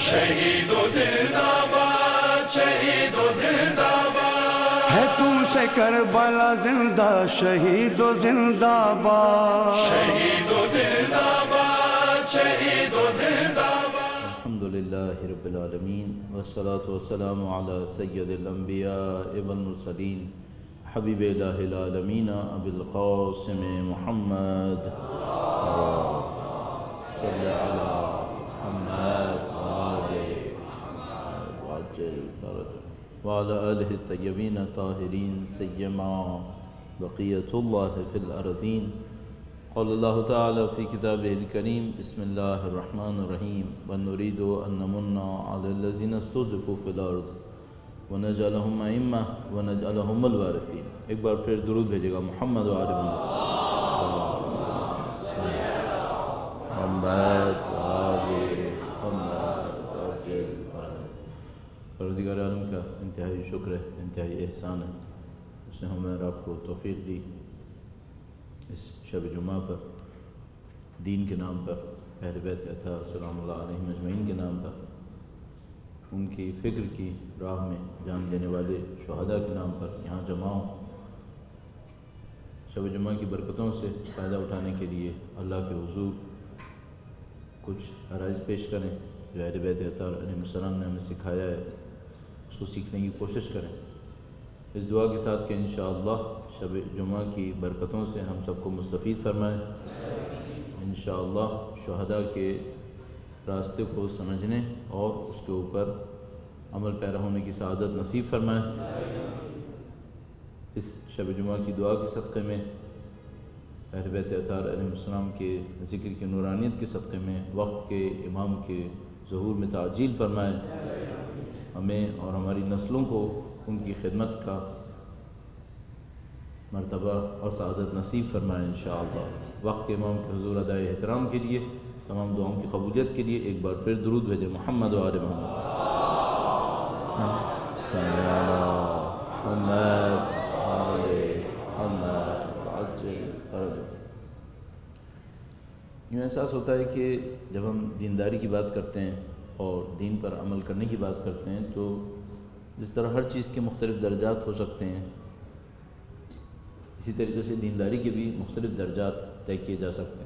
شہید و زندہ باد، شہید و زندہ باد، ہے تم سے کربلا زندہ، شہید و زندہ باد، شہید و زندہ باد، شہید و زندہ باد۔ الحمدللہ رب العالمین والصلاة والسلام علی سید الانبیاء والمرسلین حبیب الہ العالمین ابی القاسم محمد صلی علی محمد وعلی آلہ الطیبین الطاہرین سیما بقیت اللہ فی الارضین۔ قال اللہ تعالی فی کتابہ الکریم بسم اللہ الرحمن الرحیم وَنُرِيدُ أَن نَّمُنَّ عَلَى الَّذِينَ اسْتُضْعِفُوا فِي الْأَرْضِ وَنَجْعَلَهُمْ أَئِمَّةً وَنَجْعَلَهُمُ الْوَارِثِينَ۔ ایک بار پھر درود بھیجے گا محمد و آل محمد پروردگار عالم کا انتہائی شکر ہے، انتہائی احسان ہے، اس نے ہمیں اور آپ کو توفیق دی اس شب جمعہ پر دین کے نام پر، اہل بیت اطہار سلام اللہ علیہم اجمعین کے نام پر، ان کی فکر کی راہ میں جان دینے والے شہداء کے نام پر یہاں جمع ہوں، شب جمعہ کی برکتوں سے فائدہ اٹھانے کے لیے اللہ کے حضور کچھ عرائض پیش کریں جو اہل بیت اطہار علیہ السلام نے ہمیں سکھایا ہے، اس کو سیکھنے کی کوشش کریں، اس دعا کے ساتھ کہ انشاءاللہ شب جمعہ کی برکتوں سے ہم سب کو مستفید فرمائے، انشاءاللہ شہداء کے راستے کو سمجھنے اور اس کے اوپر عمل پیرا ہونے کی سعادت نصیب فرمائے۔ اس شب جمعہ کی دعا کے صدقے میں، اہل بیت اطہار علیہ السلام کے ذکر کی نورانیت کے صدقے میں، وقت کے امام کے ظہور میں تعجیل فرمائے، ہمیں اور ہماری نسلوں کو ان کی خدمت کا مرتبہ اور سعادت نصیب فرمائے انشاءاللہ۔ وقت کے امام کے حضور ادائے احترام کے لیے، تمام دعاؤں کی قبولیت کے لیے ایک بار پھر درود بھیجے محمد و آل محمد صلی علی محمد آل محمد عجل فرج۔ یوں احساس ہوتا ہے کہ جب ہم دینداری کی بات کرتے ہیں اور دین پر عمل کرنے کی بات کرتے ہیں تو جس طرح ہر چیز کے مختلف درجات ہو سکتے ہیں، اسی طریقے سے دینداری کے بھی مختلف درجات طے کیے جا سکتے ہیں۔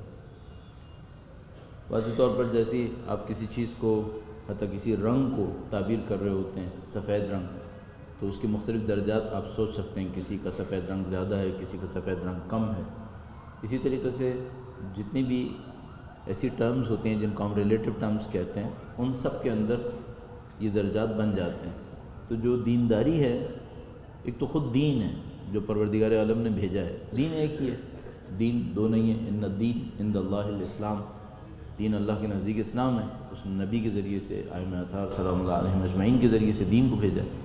واضح طور پر جیسے آپ کسی چیز کو، حتیٰ کسی رنگ کو تعبیر کر رہے ہوتے ہیں، سفید رنگ، تو اس کے مختلف درجات آپ سوچ سکتے ہیں، کسی کا سفید رنگ زیادہ ہے، کسی کا سفید رنگ کم ہے۔ اسی طریقے سے جتنی بھی ایسی ٹرمز ہوتی ہیں جن کو ہم ریلیٹو ٹرمز کہتے ہیں، ان سب کے اندر یہ درجات بن جاتے ہیں۔ تو جو دینداری ہے، ایک تو خود دین ہے جو پروردگار عالم نے بھیجا ہے، دین ایک ہی ہے، دین دو نہیں ہے، ان الدین عند اللہ الاسلام، دین اللہ کے نزدیک اسلام ہے، اس نے نبی کے ذریعے سے ائمہ اطہار سلام اللہ علیہم اجمعین کے ذریعے سے دین کو بھیجا ہے۔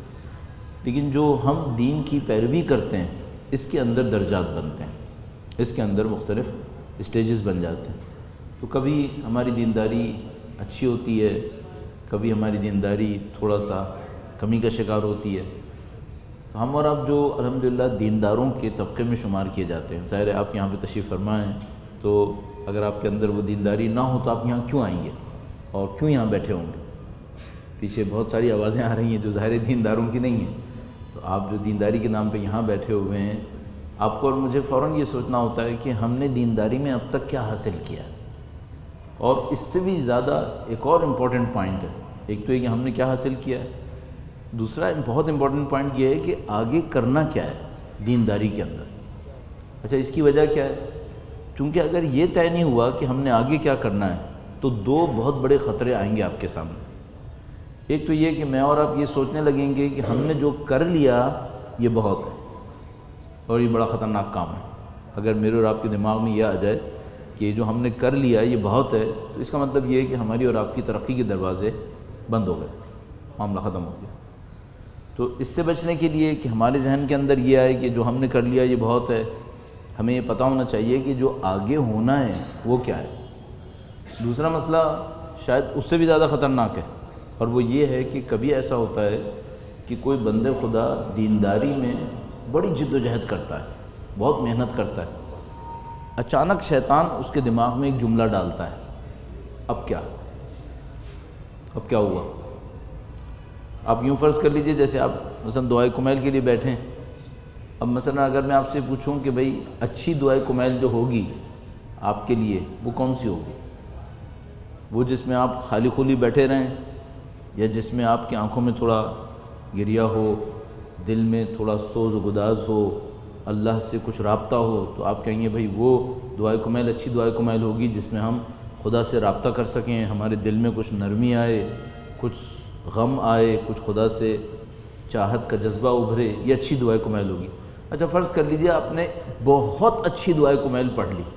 لیکن جو ہم دین کی پیروی کرتے ہیں، اس کے اندر درجات بنتے ہیں، اس کے اندر مختلف اسٹیجز بن جاتے ہیں۔ تو کبھی ہماری دینداری اچھی ہوتی ہے، کبھی ہماری دینداری تھوڑا سا کمی کا شکار ہوتی ہے۔ تو ہم اور آپ جو الحمدللہ دینداروں کے طبقے میں شمار کیے جاتے ہیں، ظاہر ہے آپ یہاں پہ تشریف فرما ہیں، تو اگر آپ کے اندر وہ دینداری نہ ہو تو آپ یہاں کیوں آئیں گے اور کیوں یہاں بیٹھے ہوں گے؟ پیچھے بہت ساری آوازیں آ رہی ہیں جو ظاہر دینداروں کی نہیں ہیں، تو آپ جو دینداری کے نام پہ یہاں بیٹھے ہوئے ہیں، آپ کو اور مجھے فوراً یہ سوچنا ہوتا ہے کہ ہم نے دینداری میں اب تک کیا حاصل کیا ہے، اور اس سے بھی زیادہ ایک اور امپورٹنٹ پوائنٹ ہے، ایک تو یہ کہ ہم نے کیا حاصل کیا ہے، دوسرا بہت امپورٹنٹ پوائنٹ یہ ہے کہ آگے کرنا کیا ہے دینداری کے اندر۔ اچھا، اس کی وجہ کیا ہے؟ کیونکہ اگر یہ طے نہیں ہوا کہ ہم نے آگے کیا کرنا ہے تو دو بہت بڑے خطرے آئیں گے آپ کے سامنے۔ ایک تو یہ کہ میں اور آپ یہ سوچنے لگیں گے کہ ہم نے جو کر لیا یہ بہت ہے، اور یہ بڑا خطرناک کام ہے۔ اگر میرے اور آپ کے دماغ میں یہ آ جائے کہ جو ہم نے کر لیا یہ بہت ہے، تو اس کا مطلب یہ ہے کہ ہماری اور آپ کی ترقی کے دروازے بند ہو گئے، معاملہ ختم ہو گیا۔ تو اس سے بچنے کے لیے کہ ہمارے ذہن کے اندر یہ آئے کہ جو ہم نے کر لیا یہ بہت ہے، ہمیں یہ پتہ ہونا چاہیے کہ جو آگے ہونا ہے وہ کیا ہے۔ دوسرا مسئلہ شاید اس سے بھی زیادہ خطرناک ہے، اور وہ یہ ہے کہ کبھی ایسا ہوتا ہے کہ کوئی بندے خدا دینداری میں بڑی جد و جہد کرتا ہے، بہت محنت کرتا ہے، اچانک شیطان اس کے دماغ میں ایک جملہ ڈالتا ہے، اب کیا؟ اب کیا ہوا؟ آپ یوں فرض کر لیجئے جیسے آپ مثلا دعائے کمیل کے لیے بیٹھیں. اب مثلا اگر میں آپ سے پوچھوں کہ بھئی اچھی دعائے کمیل جو ہوگی آپ کے لیے وہ کون سی ہوگی؟ وہ جس میں آپ خالی خولی بیٹھے رہیں، یا جس میں آپ کی آنکھوں میں تھوڑا گریہ ہو، دل میں تھوڑا سوز و گداز ہو، اللہ سے کچھ رابطہ ہو؟ تو آپ کہیں گے بھئی وہ دعائے کمیل اچھی دعائے کمیل ہوگی جس میں ہم خدا سے رابطہ کر سکیں، ہمارے دل میں کچھ نرمی آئے، کچھ غم آئے، کچھ خدا سے چاہت کا جذبہ ابھرے، یہ اچھی دعائے کمیل ہوگی. اچھا فرض کر لیجئے آپ نے بہت اچھی دعائے کمیل پڑھ لی.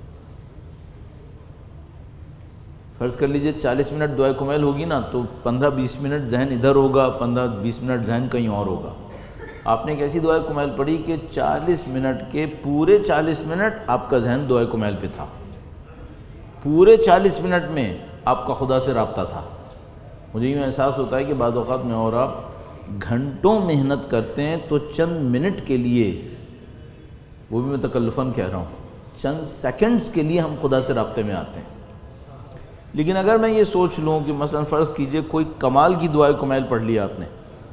فرض کر لیجئے 40 منٹ دعائے کمیل ہوگی نا، تو 15-20 منٹ ذہن ادھر ہوگا، 15-20 منٹ ذہن کہیں اور ہوگا. آپ نے ایک ایسی دعائے کمیل پڑھی کہ 40 منٹ کے پورے 40 منٹ آپ کا ذہن دعائے کمیل پہ تھا، پورے 40 منٹ میں آپ کا خدا سے رابطہ تھا. مجھے یوں احساس ہوتا ہے کہ بعض اوقات میں اور آپ گھنٹوں محنت کرتے ہیں تو چند منٹ کے لیے، وہ بھی میں تکلفاً کہہ رہا ہوں، چند سیکنڈز کے لیے ہم خدا سے رابطے میں آتے ہیں. لیکن اگر میں یہ سوچ لوں کہ مثلا فرض کیجئے کوئی کمال کی دعائے کمیل پڑھ لیا آپ نے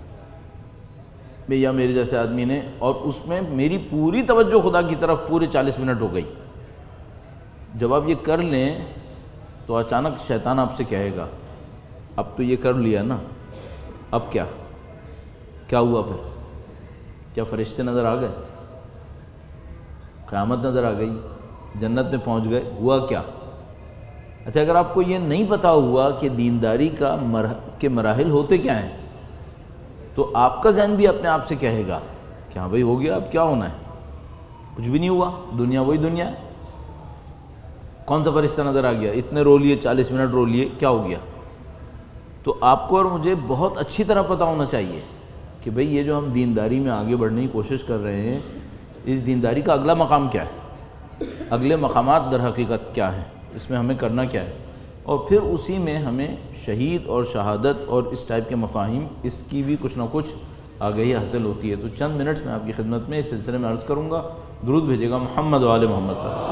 یا میرے جیسے آدمی نے، اور اس میں میری پوری توجہ خدا کی طرف پورے 40 منٹ ہو گئی. جب آپ یہ کر لیں تو اچانک شیطان آپ سے کہے گا اب تو یہ کر لیا نا، اب کیا ہوا پھر؟ کیا فرشتے نظر آ گئے؟ قیامت نظر آ گئی؟ جنت میں پہنچ گئے؟ ہوا کیا؟ اچھا اگر آپ کو یہ نہیں پتا ہوا کہ دینداری کے مراحل ہوتے کیا ہیں، تو آپ کا ذہن بھی اپنے آپ سے کہے گا کہ ہاں بھائی ہو گیا، اب کیا ہونا ہے؟ کچھ بھی نہیں ہوا، دنیا وہی دنیا ہے. کون سا فرشتہ نظر آ گیا؟ اتنے رو لیے، 40 منٹ رو لیے، کیا ہو گیا؟ تو آپ کو اور مجھے بہت اچھی طرح پتہ ہونا چاہیے کہ بھئی یہ جو ہم دینداری میں آگے بڑھنے کی کوشش کر رہے ہیں، اس دینداری کا اگلا مقام کیا ہے، اگلے مقامات در حقیقت کیا ہیں، اس میں ہمیں کرنا کیا ہے، اور پھر اسی میں ہمیں شہید اور شہادت اور اس ٹائپ کے مفاہیم، اس کی بھی کچھ نہ کچھ آگہی حاصل ہوتی ہے. تو چند منٹس میں آپ کی خدمت میں اس سلسلے میں عرض کروں گا. درود بھیجے گا محمد و آل محمد پر.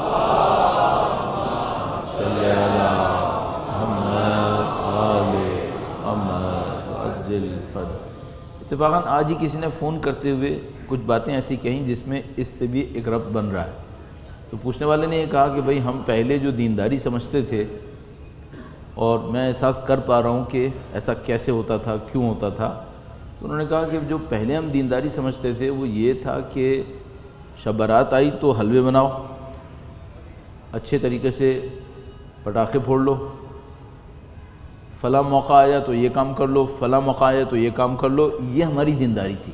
صلی اللہ اتفاقاً آج ہی کسی نے فون کرتے ہوئے کچھ باتیں ایسی کہیں جس میں اس سے بھی ایک ربط بن رہا ہے. تو پوچھنے والے نے یہ کہا کہ بھئی ہم پہلے جو دینداری سمجھتے تھے، اور میں احساس کر پا رہا ہوں کہ ایسا کیسے ہوتا تھا، کیوں ہوتا تھا. تو انہوں نے کہا کہ جو پہلے ہم دینداری سمجھتے تھے وہ یہ تھا کہ شب برات آئی تو حلوے بناؤ، اچھے طریقے سے پٹاخے پھوڑ لو، فلاں موقع آیا تو یہ کام کر لو، فلاں موقع آیا تو یہ کام کر لو. یہ ہماری دینداری تھی،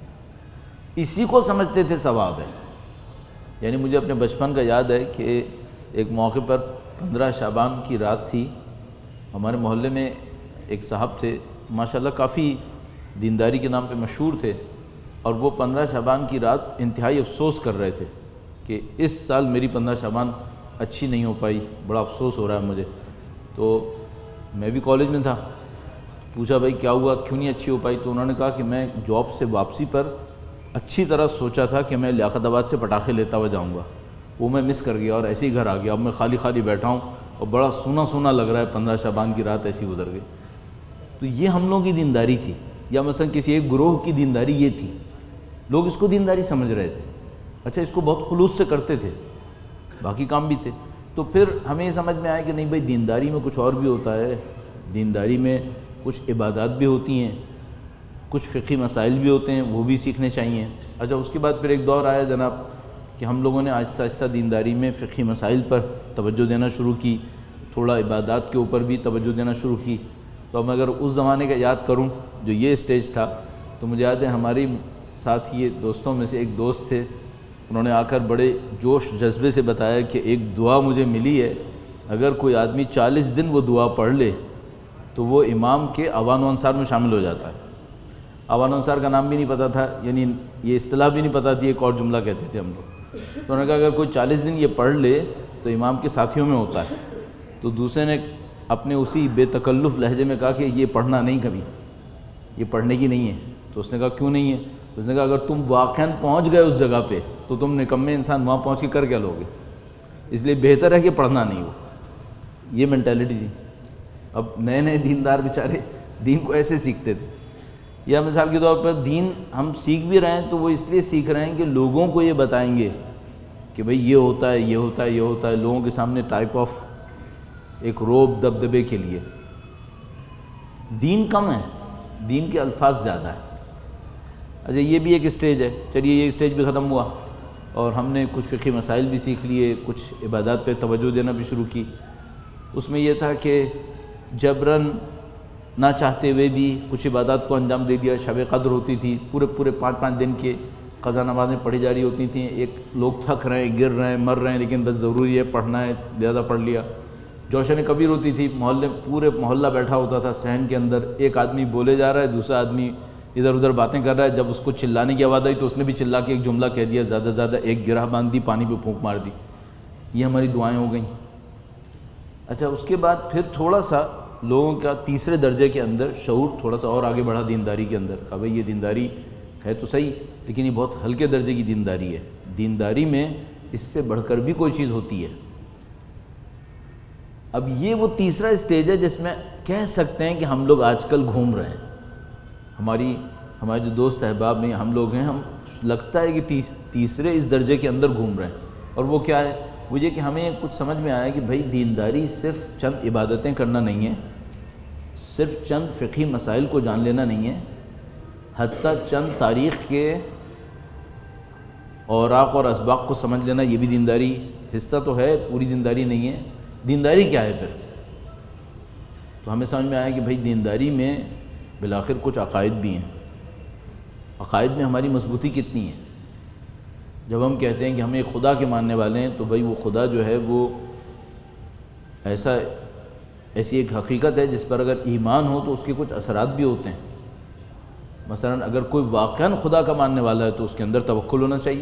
اسی کو سمجھتے تھے ثواب ہے. یعنی مجھے اپنے بچپن کا یاد ہے کہ ایک موقع پر 15 شعبان کی رات تھی. ہمارے محلے میں ایک صاحب تھے، ماشاءاللہ کافی دینداری کے نام پہ مشہور تھے، اور وہ 15 شعبان کی رات انتہائی افسوس کر رہے تھے کہ اس سال میری 15 شعبان اچھی نہیں ہو پائی، بڑا افسوس ہو رہا ہے مجھے. تو میں بھی کالج میں تھا، پوچھا بھائی کیا ہوا، کیوں نہیں اچھی ہو پائی؟ تو انہوں نے کہا کہ میں جاب سے واپسی پر اچھی طرح سوچا تھا کہ میں لیاقت آباد سے پٹاخے لیتا ہوا جاؤں گا، وہ میں مس کر گیا اور ایسے ہی گھر آ گیا. اب میں خالی خالی بیٹھا ہوں اور بڑا سونا سونا لگ رہا ہے، 15 شعبان کی رات ایسی گزر گئی. تو یہ ہم لوگوں کی دینداری تھی، یا مثلا کسی ایک گروہ کی دینداری یہ تھی، لوگ اس کو دینداری سمجھ رہے تھے. اچھا اس کو بہت خلوص سے کرتے تھے، باقی کام بھی تھے. تو پھر ہمیں یہ سمجھ میں آیا کہ نہیں بھائی دینداری میں کچھ اور بھی ہوتا ہے، دینداری میں کچھ عبادات بھی ہوتی ہیں، کچھ فقہی مسائل بھی ہوتے ہیں، وہ بھی سیکھنے چاہیے. اچھا اس کے بعد پھر ایک دور آیا جناب کہ ہم لوگوں نے آہستہ آہستہ دینداری میں فقہی مسائل پر توجہ دینا شروع کی، تھوڑا عبادات کے اوپر بھی توجہ دینا شروع کی. تو اب اگر اس زمانے کا یاد کروں جو یہ اسٹیج تھا، تو مجھے یاد ہے ہماری ساتھ یہ دوستوں میں سے ایک دوست تھے، انہوں نے آ کر بڑے جوش جذبے سے بتایا کہ ایک دعا مجھے ملی ہے، اگر کوئی آدمی 40 دن وہ دعا پڑھ لے تو وہ امام کے اوان و انصار میں شامل ہو جاتا ہے. اوان و انصار کا نام بھی نہیں پتہ تھا، یعنی یہ اصطلاح بھی نہیں پتہ تھی، ایک اور جملہ کہتے تھے ہم لوگ. تو انہوں نے کہا اگر کوئی 40 دن یہ پڑھ لے تو امام کے ساتھیوں میں ہوتا ہے. تو دوسرے نے اپنے اسی بے تکلف لہجے میں کہا کہ یہ پڑھنا نہیں کبھی، یہ پڑھنے کی نہیں ہے. تو اس نے کہا کیوں نہیں ہے؟ اس نے کہا اگر تم واقعاً پہنچ گئے اس جگہ پہ تو تم نکمے انسان وہاں پہنچ کے کر کیا لوگے، اس لیے بہتر ہے کہ پڑھنا نہیں ہو. یہ مینٹیلٹی تھی. اب نئے نئے دیندار بیچارے دین کو ایسے سیکھتے تھے. یا مثال کے طور پر دین ہم سیکھ بھی رہے ہیں تو وہ اس لیے سیکھ رہے ہیں کہ لوگوں کو یہ بتائیں گے کہ بھئی یہ ہوتا ہے، یہ ہوتا ہے، یہ ہوتا ہے، لوگوں کے سامنے ٹائپ آف ایک روب دبدبے کے لیے. دین کم ہے، دین کے الفاظ زیادہ ہیں. اچھا یہ بھی ایک اسٹیج ہے. چلیے یہ اسٹیج بھی ختم ہوا اور ہم نے کچھ فقہی مسائل بھی سیکھ لیے، کچھ عبادات پہ توجہ دینا بھی شروع کی. اس میں یہ تھا کہ جبراً نہ چاہتے ہوئے بھی کچھ عبادات کو انجام دے دیا. شب قدر ہوتی تھی، پورے 5 دن کے قضا نمازیں پڑھی جا رہی ہوتی تھیں. ایک لوگ تھک رہے ہیں، گر رہے ہیں، مر رہے ہیں، لیکن بس ضروری ہے پڑھنا ہے، زیادہ پڑھ لیا. جوشن کبیر ہوتی تھی، پورے محلہ بیٹھا ہوتا تھا صحن کے اندر. ایک آدمی بولے جا رہا ہے، دوسرا آدمی ادھر ادھر باتیں کر رہا ہے. جب اس کو چلانے کی آواز آئی تو اس نے بھی چلا کے ایک جملہ کہہ دیا، زیادہ سے زیادہ ایک گرہ باندھ دی، پانی پہ پھونک مار دی. یہ ہماری دعائیں ہو گئیں. اچھا اس کے بعد پھر تھوڑا سا لوگوں کا تیسرے درجے کے اندر شعور تھوڑا سا اور آگے بڑھا دینداری کے اندر. کہا بھئی یہ دینداری ہے تو صحیح، لیکن یہ بہت ہلکے درجے کی دینداری ہے. دینداری میں اس سے بڑھ کر بھی کوئی چیز ہوتی ہے. اب یہ وہ تیسرا اسٹیج ہے جس میں کہہ سکتے ہیں کہ ہم لوگ آج کل گھوم رہے ہیں. ہمارے جو دوست احباب میں ہم لوگ ہیں، ہم لگتا ہے کہ تیسرے اس درجے کے اندر گھوم رہے ہیں. اور وہ کیا ہے؟ وہ یہ کہ ہمیں کچھ سمجھ میں آیا کہ بھائی دینداری صرف چند عبادتیں کرنا نہیں ہے، صرف چند فقہی مسائل کو جان لینا نہیں ہے، حتیٰ چند تاریخ کے اوراق اور اسباق کو سمجھ لینا یہ بھی دینداری حصہ تو ہے، پوری دینداری نہیں ہے. دینداری کیا ہے پھر؟ تو ہمیں سمجھ میں آیا کہ بھائی دینداری میں بالآخر کچھ عقائد بھی ہیں. عقائد میں ہماری مضبوطی کتنی ہے؟ جب ہم کہتے ہیں کہ ہم ایک خدا کے ماننے والے ہیں تو بھائی وہ خدا جو ہے وہ ایسی ایک حقیقت ہے جس پر اگر ایمان ہو تو اس کے کچھ اثرات بھی ہوتے ہیں. مثلا اگر کوئی واقعاً خدا کا ماننے والا ہے تو اس کے اندر توکل ہونا چاہیے،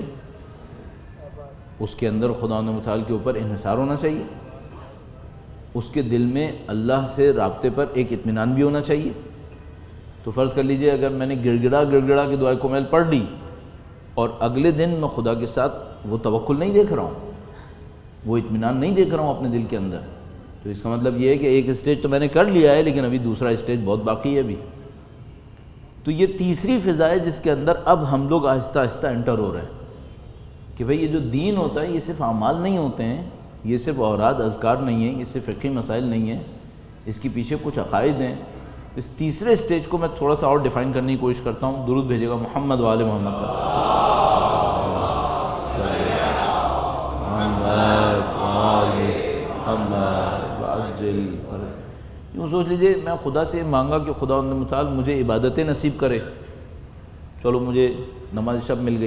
اس کے اندر خدا متعال کے اوپر انحصار ہونا چاہیے، اس کے دل میں اللہ سے رابطے پر ایک اطمینان بھی ہونا چاہیے. تو فرض کر لیجئے اگر میں نے گڑ گڑا کے دعائے کومیل پڑھ لی اور اگلے دن میں خدا کے ساتھ وہ توکل نہیں دیکھ رہا ہوں، وہ اطمینان نہیں دیکھ رہا ہوں اپنے دل کے اندر، تو اس کا مطلب یہ ہے کہ ایک اسٹیج تو میں نے کر لیا ہے لیکن ابھی دوسرا اسٹیج بہت باقی ہے ابھی. تو یہ تیسری فضا ہے جس کے اندر اب ہم لوگ آہستہ آہستہ انٹر ہو رہے ہیں کہ بھئی یہ جو دین ہوتا ہے یہ صرف اعمال نہیں ہوتے ہیں، یہ صرف اوراد اذکار نہیں ہیں، یہ صرف فقہی مسائل نہیں ہیں، اس کے پیچھے کچھ عقائد ہیں. اس تیسرے اسٹیج کو میں تھوڑا سا اور ڈیفائن کرنے کی کوشش کرتا ہوں. درود بھیجے گا محمد و آل محمد کا. یوں سوچ لیجئے میں خدا سے مانگا کہ خدا متعال مجھے عبادتیں نصیب کرے. چلو مجھے نماز شب مل گئی،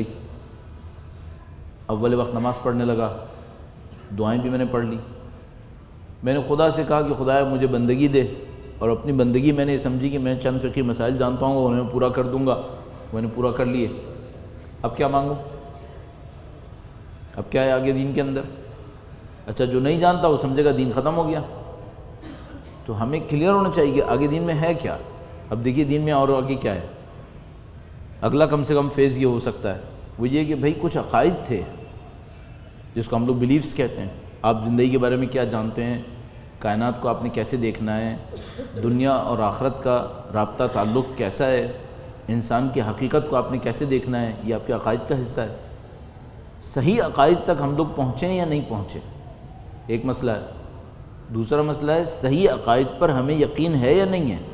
اول وقت نماز پڑھنے لگا، دعائیں بھی میں نے پڑھ لی. میں نے خدا سے کہا کہ خدایا مجھے بندگی دے، اور اپنی بندگی میں نے سمجھی کہ میں چند فقہی مسائل جانتا ہوں اور انہیں پورا کر دوں گا. میں نے پورا کر لیے. اب کیا مانگوں؟ اب کیا ہے آگے دین کے اندر؟ اچھا جو نہیں جانتا وہ سمجھے گا دین ختم ہو گیا. تو ہمیں کلیئر ہونا چاہیے کہ آگے دین میں ہے کیا. اب دیکھیے دین میں اور آگے کیا ہے. اگلا کم سے کم فیز یہ ہو سکتا ہے وہ یہ کہ بھئی کچھ عقائد تھے جس کو ہم لوگ بلیفز کہتے ہیں. آپ زندگی کے بارے میں کیا جانتے ہیں، کائنات کو آپ نے کیسے دیکھنا ہے، دنیا اور آخرت کا رابطہ تعلق کیسا ہے، انسان کی حقیقت کو آپ نے کیسے دیکھنا ہے، یہ آپ کے عقائد کا حصہ ہے. صحیح عقائد تک ہم لوگ پہنچے یا نہیں پہنچے، ایک مسئلہ ہے. دوسرا مسئلہ ہے صحیح عقائد پر ہمیں یقین ہے یا نہیں ہے.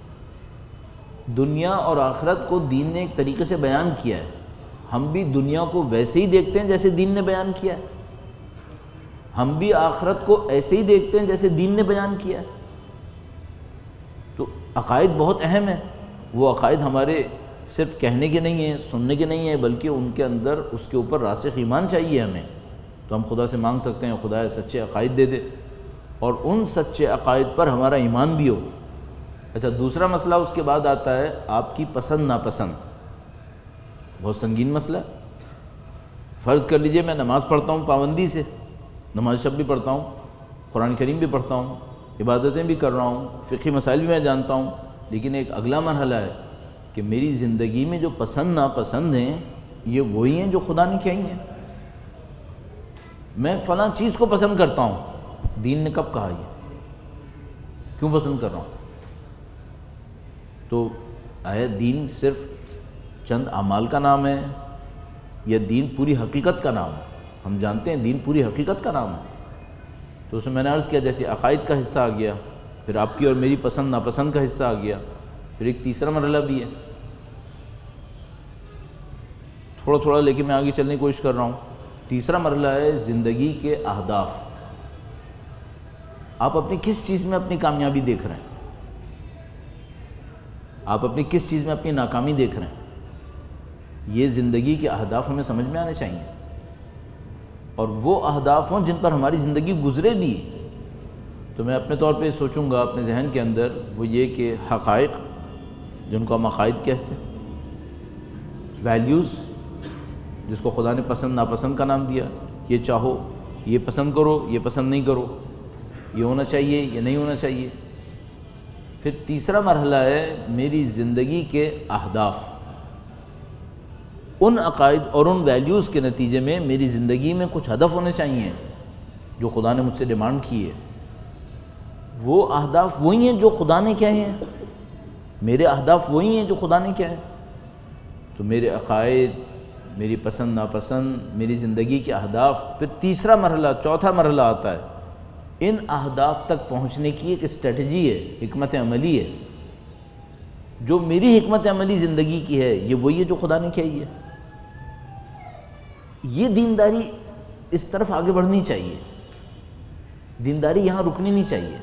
دنیا اور آخرت کو دین نے ایک طریقے سے بیان کیا ہے، ہم بھی دنیا کو ویسے ہی دیکھتے ہیں جیسے دین نے بیان کیا ہے، ہم بھی آخرت کو ایسے ہی دیکھتے ہیں جیسے دین نے بیان کیا ہے. تو عقائد بہت اہم ہیں. وہ عقائد ہمارے صرف کہنے کے نہیں ہیں، سننے کے نہیں ہیں، بلکہ ان کے اندر اس کے اوپر راسخ ایمان چاہیے ہمیں. تو ہم خدا سے مانگ سکتے ہیں خدا سچے عقائد دے دے اور ان سچے عقائد پر ہمارا ایمان بھی ہو. اچھا دوسرا مسئلہ اس کے بعد آتا ہے آپ کی پسند ناپسند. بہت سنگین مسئلہ ہے. فرض کر لیجئے میں نماز پڑھتا ہوں پابندی سے، نماز شب بھی پڑھتا ہوں، قرآن کریم بھی پڑھتا ہوں، عبادتیں بھی کر رہا ہوں، فقہی مسائل بھی میں جانتا ہوں، لیکن ایک اگلا مرحلہ ہے کہ میری زندگی میں جو پسند ناپسند ہیں یہ وہی ہیں جو خدا نے کہی ہیں. میں فلاں چیز کو پسند کرتا ہوں، دین نے کب کہا یہ؟ کیوں پسند کر رہا ہوں؟ تو آیا دین صرف چند اعمال کا نام ہے یا دین پوری حقیقت کا نام ہے؟ ہم جانتے ہیں دین پوری حقیقت کا نام ہے. تو اس میں نے عرض کیا جیسے عقائد کا حصہ آ گیا، پھر آپ کی اور میری پسند ناپسند کا حصہ آ گیا، پھر ایک تیسرا مرحلہ بھی ہے. تھوڑا تھوڑا لے کے میں آگے چلنے کی کوشش کر رہا ہوں. تیسرا مرحلہ ہے زندگی کے اہداف. آپ اپنی کس چیز میں اپنی کامیابی دیکھ رہے ہیں؟ آپ اپنی کس چیز میں اپنی ناکامی دیکھ رہے ہیں؟ یہ زندگی کے اہداف ہمیں سمجھ میں آنے چاہیے، اور وہ اہداف ہوں جن پر ہماری زندگی گزرے بھی. تو میں اپنے طور پہ سوچوں گا اپنے ذہن کے اندر وہ یہ کہ حقائق جن کو ہم عقائد کہتے ہیں، ویلیوز جس کو خدا نے پسند ناپسند کا نام دیا، یہ چاہو، یہ پسند کرو، یہ پسند نہیں کرو، یہ ہونا چاہیے، یہ نہیں ہونا چاہیے. پھر تیسرا مرحلہ ہے میری زندگی کے اہداف. ان عقائد اور ان ویلیوز کے نتیجے میں میری زندگی میں کچھ ہدف ہونے چاہیے جو خدا نے مجھ سے ڈیمانڈ کی ہے. وہ اہداف وہی ہیں جو خدا نے کہے ہیں، میرے اہداف وہی ہیں جو خدا نے کہے ہیں. تو میرے عقائد، میری پسند ناپسند، میری زندگی کے اہداف. پھر تیسرا مرحلہ، چوتھا مرحلہ آتا ہے. ان اہداف تک پہنچنے کی ایک اسٹریٹجی ہے، حکمت عملی ہے. جو میری حکمت عملی زندگی کی ہے یہ وہی ہے جو خدا نے کہی ہے. یہ دینداری اس طرف آگے بڑھنی چاہیے، دینداری یہاں رکنی نہیں چاہیے.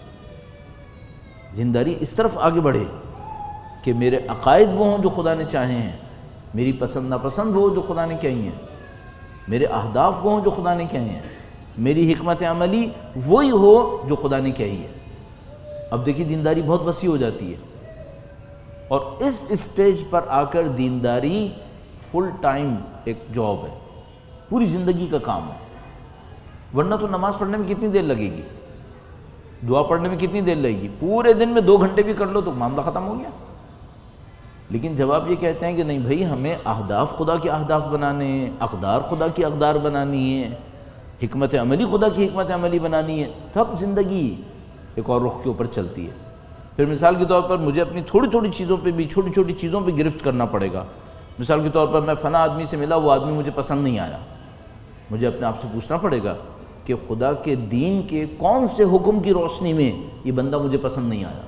دینداری اس طرف آگے بڑھے کہ میرے عقائد وہ ہوں جو خدا نے چاہے ہیں، میری پسند ناپسند ہو جو خدا نے کہی ہیں، میرے اہداف وہ ہوں جو خدا نے کہے ہیں، میری حکمت عملی وہی ہو جو خدا نے کہی ہے. اب دیکھیے دینداری بہت وسیع ہو جاتی ہے، اور اس اسٹیج پر آ کر دینداری فل ٹائم ایک جاب ہے، پوری زندگی کا کام ہے. ورنہ تو نماز پڑھنے میں کتنی دیر لگے گی، دعا پڑھنے میں کتنی دیر لگے گی، پورے دن میں 2 گھنٹے بھی کر لو تو معاملہ ختم ہو گیا. لیکن جب آپ یہ کہتے ہیں کہ نہیں بھائی ہمیں اہداف خدا کے اہداف بنانے ہیں، اقدار خدا کی اقدار بنانی ہے، حکمت عملی خدا کی حکمت عملی بنانی ہے، تب زندگی ایک اور رخ کے اوپر چلتی ہے. پھر مثال کے طور پر مجھے اپنی تھوڑی تھوڑی چیزوں پہ بھی، چھوٹی چھوٹی چیزوں پہ گرفت کرنا پڑے گا. مثال کے طور پر میں فلاں آدمی سے ملا، وہ آدمی مجھے پسند نہیں آیا. مجھے اپنے آپ سے پوچھنا پڑے گا کہ خدا کے دین کے کون سے حکم کی روشنی میں یہ بندہ مجھے پسند نہیں آیا؟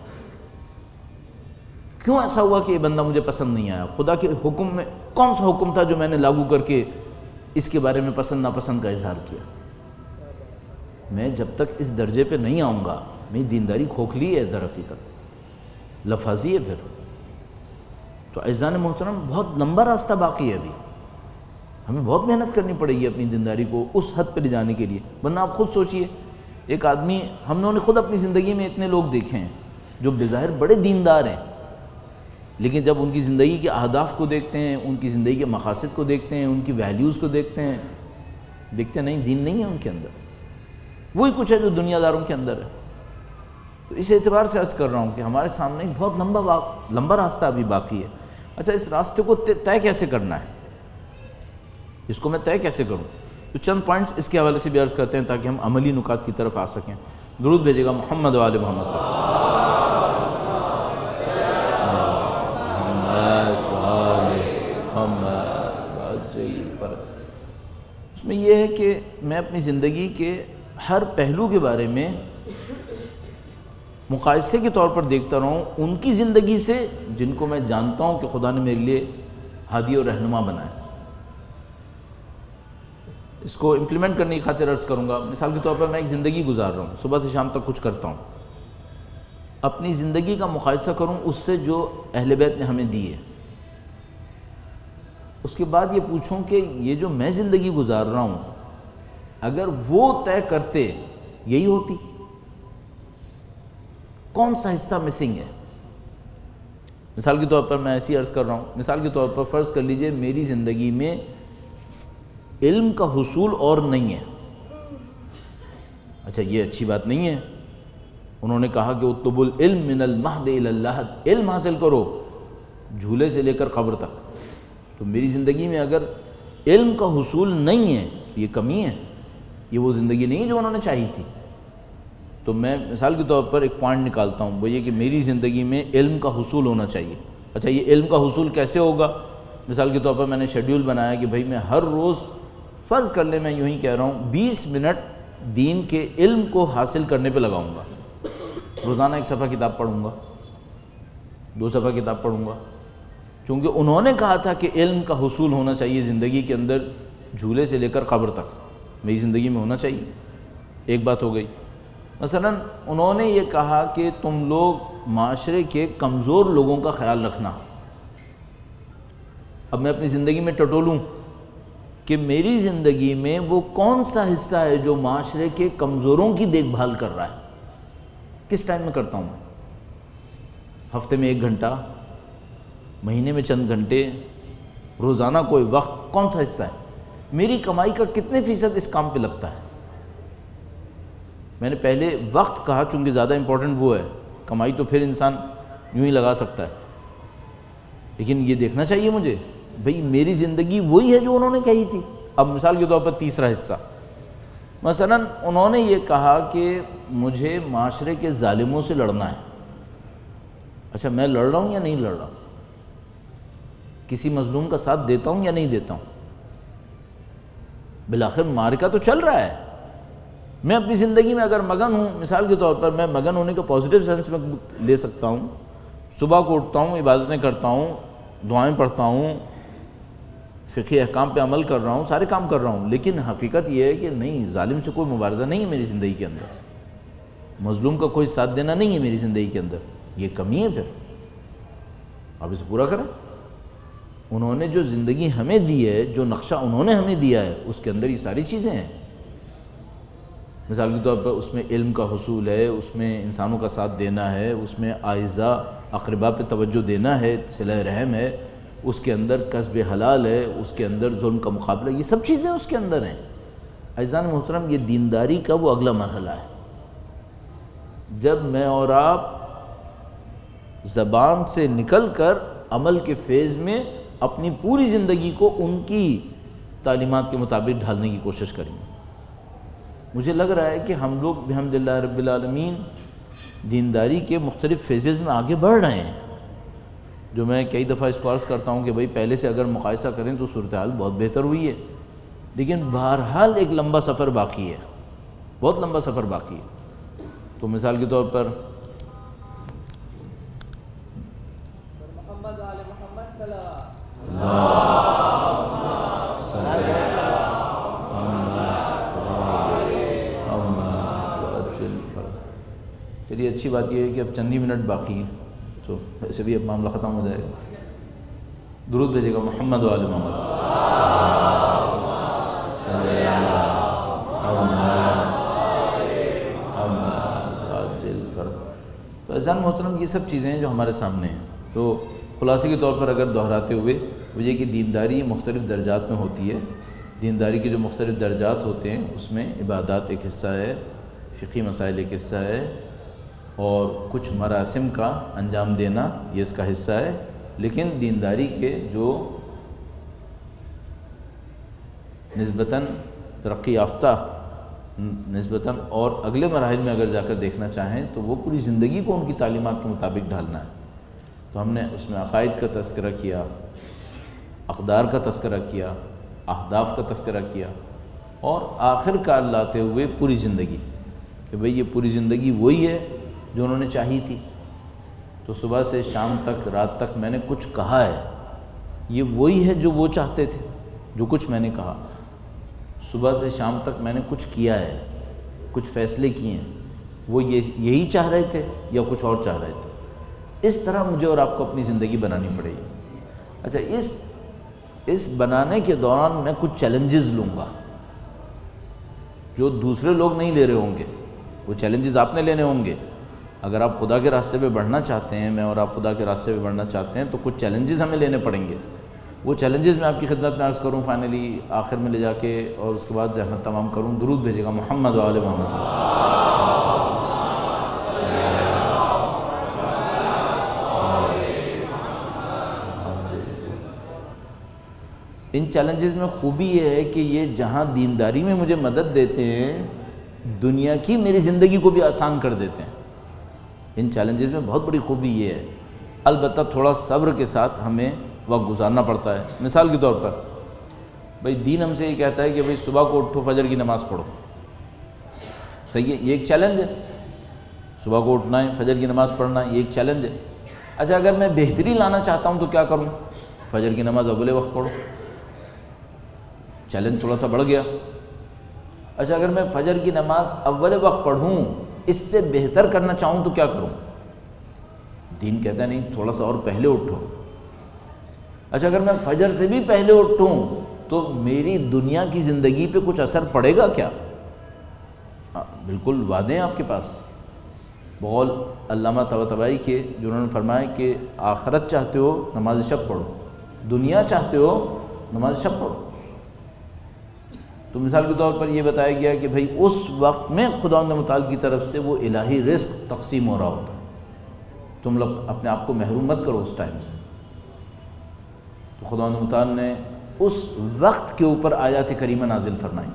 کیوں ایسا ہوا کہ یہ بندہ مجھے پسند نہیں آیا؟ خدا کے حکم میں کون سا حکم تھا جو میں نے لاگو کر کے اس کے بارے میں پسند ناپسند کا اظہار کیا؟ میں جب تک اس درجے پہ نہیں آؤں گا، میری دینداری کھوکھلی ہے، در حقیقت لفاظی ہے. پھر تو اعزان محترم بہت لمبا راستہ باقی ہے. ابھی ہمیں بہت محنت کرنی پڑے گی اپنی دینداری کو اس حد پہ لے جانے کے لیے. ورنہ آپ خود سوچئے، ایک آدمی، ہم نے خود اپنی زندگی میں اتنے لوگ دیکھے ہیں جو بظاہر بڑے دیندار ہیں، لیکن جب ان کی زندگی کے اہداف کو دیکھتے ہیں، ان کی زندگی کے مقاصد کو دیکھتے ہیں، ان کی ویلیوز کو دیکھتے ہیں، دیکھتے نہیں دین نہیں ہے ان کے اندر، وہی کچھ ہے جو دنیا داروں کے اندر ہے. تو اس اعتبار سے عرض کر رہا ہوں کہ ہمارے سامنے ایک بہت لمبا راستہ ابھی باقی ہے. اچھا، اس راستے کو طے کیسے کرنا ہے، اس کو میں طے کیسے کروں؟ تو چند پوائنٹس اس کے حوالے سے بھی عرض کرتے ہیں تاکہ ہم عملی نکات کی طرف آ سکیں. درود بھیجے گا محمد و آل محمد پر. اس میں یہ ہے کہ میں اپنی زندگی کے ہر پہلو کے بارے میں مقایسے کے طور پر دیکھتا رہا ہوں ان کی زندگی سے جن کو میں جانتا ہوں کہ خدا نے میرے لیے ہادی اور رہنما بنایا. اس کو امپلیمنٹ کرنے کی خاطر عرض کروں گا. مثال کے طور پر میں ایک زندگی گزار رہا ہوں، صبح سے شام تک کچھ کرتا ہوں. اپنی زندگی کا مقایسہ کروں اس سے جو اہل بیت نے ہمیں دی ہے. اس کے بعد یہ پوچھوں کہ یہ جو میں زندگی گزار رہا ہوں اگر وہ طے کرتے یہی ہوتی؟ کون سا حصہ مسنگ ہے؟ مثال کے طور پر میں ایسی عرض کر رہا ہوں، مثال کے طور پر فرض کر لیجئے میری زندگی میں علم کا حصول اور نہیں ہے. اچھا، یہ اچھی بات نہیں ہے. انہوں نے کہا کہ اطلب العلم من المہد الی اللحد، علم حاصل کرو جھولے سے لے کر قبر تک. تو میری زندگی میں اگر علم کا حصول نہیں ہے، یہ کمی ہے، یہ وہ زندگی نہیں ہے جو انہوں نے چاہی تھی. تو میں مثال کے طور پر ایک پوائنٹ نکالتا ہوں، وہ یہ کہ میری زندگی میں علم کا حصول ہونا چاہیے۔ اچھا یہ علم کا حصول کیسے ہوگا؟ مثال کے طور پر میں نے شیڈیول بنایا کہ بھائی میں ہر روز فرض کر لیں، میں یوں ہی کہہ رہا ہوں 20 منٹ دین کے علم کو حاصل کرنے پہ لگاؤں گا۔ روزانہ 1 صفحہ کتاب پڑھوں گا، 2 صفحہ کتاب پڑھوں گا، چونکہ انہوں نے کہا تھا کہ علم کا حصول ہونا چاہیے زندگی کے اندر، جھولے سے لے کر قبر تک میری زندگی میں ہونا چاہیے۔ ایک بات ہو گئی۔ مثلا انہوں نے یہ کہا کہ تم لوگ معاشرے کے کمزور لوگوں کا خیال رکھنا۔ اب میں اپنی زندگی میں ٹٹولوں کہ میری زندگی میں وہ کون سا حصہ ہے جو معاشرے کے کمزوروں کی دیکھ بھال کر رہا ہے، کس ٹائم میں کرتا ہوں؟ ہفتے میں 1 گھنٹہ، مہینے میں چند گھنٹے، روزانہ کوئی وقت، کون سا حصہ ہے؟ میری کمائی کا کتنے فیصد اس کام پہ لگتا ہے؟ میں نے پہلے وقت کہا چونکہ زیادہ امپورٹنٹ وہ ہے، کمائی تو پھر انسان یوں ہی لگا سکتا ہے، لیکن یہ دیکھنا چاہیے مجھے بھئی میری زندگی وہی ہے جو انہوں نے کہی تھی۔ اب مثال کے طور پر تیسرا حصہ، مثلا انہوں نے یہ کہا کہ مجھے معاشرے کے ظالموں سے لڑنا ہے۔ اچھا میں لڑ رہا ہوں یا نہیں لڑ رہا ہوں؟ کسی مظلوم کا ساتھ دیتا ہوں یا نہیں دیتا ہوں؟ بالآخر معرکہ تو چل رہا ہے۔ میں اپنی زندگی میں اگر مگن ہوں، مثال کے طور پر میں مگن ہونے کا پازیٹیو سینس میں لے سکتا ہوں، صبح کو اٹھتا ہوں، عبادتیں کرتا ہوں، دعائیں پڑھتا ہوں، فقہی احکام پہ عمل کر رہا ہوں، سارے کام کر رہا ہوں، لیکن حقیقت یہ ہے کہ نہیں، ظالم سے کوئی مبارزہ نہیں ہے میری زندگی کے اندر، مظلوم کا کوئی ساتھ دینا نہیں ہے میری زندگی کے اندر، یہ کمی ہے۔ پھر آپ اسے پورا کریں۔ انہوں نے جو زندگی ہمیں دی ہے، جو نقشہ انہوں نے ہمیں دیا ہے، اس کے اندر یہ ساری چیزیں ہیں۔ مثال کے طور پر اس میں علم کا حصول ہے، اس میں انسانوں کا ساتھ دینا ہے، اس میں اعزاء اقرباء پہ توجہ دینا ہے، صلہ رحم ہے، اس کے اندر کسب حلال ہے، اس کے اندر ظلم کا مقابلہ، یہ سب چیزیں اس کے اندر ہیں۔ عزیزان محترم، یہ دینداری کا وہ اگلا مرحلہ ہے جب میں اور آپ زبان سے نکل کر عمل کے فیز میں اپنی پوری زندگی کو ان کی تعلیمات کے مطابق ڈھالنے کی کوشش کریں گے۔ مجھے لگ رہا ہے کہ ہم لوگ بحمدللہ رب العالمین دینداری کے مختلف فیزز میں آگے بڑھ رہے ہیں، جو میں کئی دفعہ اس کو عرض کرتا ہوں کہ بھئی پہلے سے اگر مقایسہ کریں تو صورتحال بہت بہتر ہوئی ہے، لیکن بہرحال ایک لمبا سفر باقی ہے، بہت لمبا سفر باقی ہے۔ تو مثال کے طور پر چلیے اچھی بات یہ ہے کہ اب چند ہی منٹ باقی ہیں، تو ویسے بھی اب معاملہ ختم ہو جائے گا۔ درود بھیجے گا محمد و آل محمد۔ تو عزیزان محترم، یہ سب چیزیں ہیں جو ہمارے سامنے ہیں۔ تو خلاصے کے طور پر اگر دہراتے ہوئے وہ یہ کہ دینداری مختلف درجات میں ہوتی ہے۔ دینداری کے جو مختلف درجات ہوتے ہیں اس میں عبادات ایک حصہ ہے، فقہی مسائل ایک حصہ ہے، اور کچھ مراسم کا انجام دینا یہ اس کا حصہ ہے۔ لیکن دینداری کے جو نسبتاً ترقی یافتہ، نسبتاً اور اگلے مراحل میں اگر جا کر دیکھنا چاہیں تو وہ پوری زندگی کو ان کی تعلیمات کے مطابق ڈھالنا ہے۔ تو ہم نے اس میں عقائد کا تذکرہ کیا، اقدار کا تذکرہ کیا، اہداف کا تذکرہ کیا، اور آخر کار لاتے ہوئے پوری زندگی کہ بھئی یہ پوری زندگی وہی ہے جو انہوں نے چاہی تھی۔ تو صبح سے شام تک، رات تک میں نے کچھ کہا ہے، یہ وہی ہے جو وہ چاہتے تھے، جو کچھ میں نے کہا۔ صبح سے شام تک میں نے کچھ کیا ہے، کچھ فیصلے کیے ہیں، وہ یہی چاہ رہے تھے یا کچھ اور چاہ رہے تھے؟ اس طرح مجھے اور آپ کو اپنی زندگی بنانی پڑے گی۔ اچھا، اس بنانے کے دوران میں کچھ چیلنجز لوں گا جو دوسرے لوگ نہیں لے رہے ہوں گے، وہ چیلنجز آپ نے لینے ہوں گے۔ اگر آپ خدا کے راستے پہ بڑھنا چاہتے ہیں، میں اور آپ خدا کے راستے پہ بڑھنا چاہتے ہیں، تو کچھ چیلنجز ہمیں لینے پڑیں گے۔ وہ چیلنجز میں آپ کی خدمت میں عرض کروں فائنلی آخر میں لے جا کے، اور اس کے بعد زحمت تمام کروں۔ درود بھیجے گا محمد و آل محمد۔ ان چیلنجز میں خوبی یہ ہے کہ یہ جہاں دینداری میں مجھے مدد دیتے ہیں، دنیا کی میری زندگی کو بھی آسان کر دیتے ہیں۔ ان چیلنجز میں بہت بڑی خوبی یہ ہے، البتہ تھوڑا صبر کے ساتھ ہمیں وقت گزارنا پڑتا ہے۔ مثال کے طور پر بھائی دین ہم سے یہ کہتا ہے کہ بھائی صبح کو اٹھو، فجر کی نماز پڑھو، صحیح ہے، یہ ایک چیلنج ہے، صبح کو اٹھنا ہے، فجر کی نماز پڑھنا ہے، یہ ایک چیلنج ہے۔ اچھا اگر میں بہتری لانا چاہتا ہوں تو کیا کروں؟ فجر کی نماز اول وقت پڑھو، چیلنج تھوڑا سا بڑھ گیا۔ اچھا اگر میں فجر کی نماز اول وقت پڑھوں، اس سے بہتر کرنا چاہوں تو کیا کروں؟ دین کہتا ہے نہیں، تھوڑا سا اور پہلے اٹھو۔ اچھا اگر میں فجر سے بھی پہلے اٹھوں تو میری دنیا کی زندگی پہ کچھ اثر پڑے گا کیا؟ بالکل وعدے ہیں آپ کے پاس، بقول علامہ طباطبائی کے، جنہوں نے فرمایا کہ آخرت چاہتے ہو نماز شب پڑھو، دنیا چاہتے ہو نماز شب پڑھو۔ تو مثال کے طور پر یہ بتایا گیا کہ بھائی اس وقت میں خداوند متعال کی طرف سے وہ الہی رزق تقسیم ہو رہا ہوتا ہے، تم لوگ اپنے آپ کو محروم مت کرو اس ٹائم سے۔ تو خداوند متعال نے اس وقت کے اوپر آیات کریمہ نازل فرمائی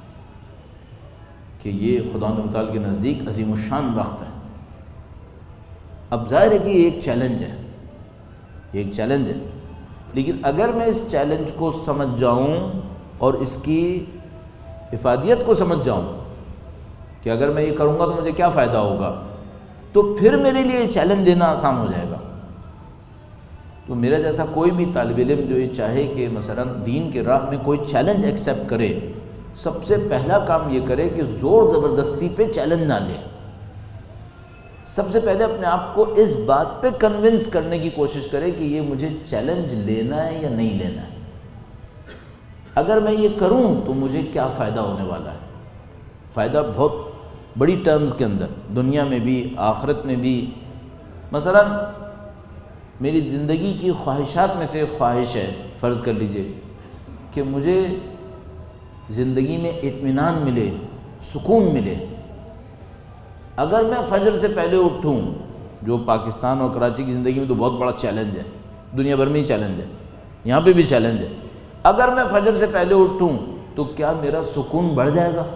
کہ یہ خداوند متعال کے نزدیک عظیم الشان وقت ہے۔ اب ظاہر ہے کہ یہ ایک چیلنج ہے، یہ ایک چیلنج ہے، لیکن اگر میں اس چیلنج کو سمجھ جاؤں اور اس کی افادیت کو سمجھ جاؤں کہ اگر میں یہ کروں گا تو مجھے کیا فائدہ ہوگا، تو پھر میرے لیے یہ چیلنج لینا آسان ہو جائے گا۔ تو میرا جیسا کوئی بھی طالب علم جو یہ چاہے کہ مثلا دین کے راہ میں کوئی چیلنج ایکسیپٹ کرے، سب سے پہلا کام یہ کرے کہ زور زبردستی پہ چیلنج نہ لے۔ سب سے پہلے اپنے آپ کو اس بات پہ کنونس کرنے کی کوشش کرے کہ یہ مجھے چیلنج لینا ہے یا نہیں لینا ہے، اگر میں یہ کروں تو مجھے کیا فائدہ ہونے والا ہے۔ فائدہ بہت بڑی ٹرمز کے اندر، دنیا میں بھی آخرت میں بھی۔ مثلا میری زندگی کی خواہشات میں سے خواہش ہے، فرض کر لیجئے کہ مجھے زندگی میں اطمینان ملے، سکون ملے۔ اگر میں فجر سے پہلے اٹھوں، جو پاکستان اور کراچی کی زندگی میں تو بہت بڑا چیلنج ہے، دنیا بھر میں ہی چیلنج ہے، یہاں پہ بھی چیلنج ہے، اگر میں فجر سے پہلے اٹھوں تو کیا میرا سکون بڑھ جائے گا؟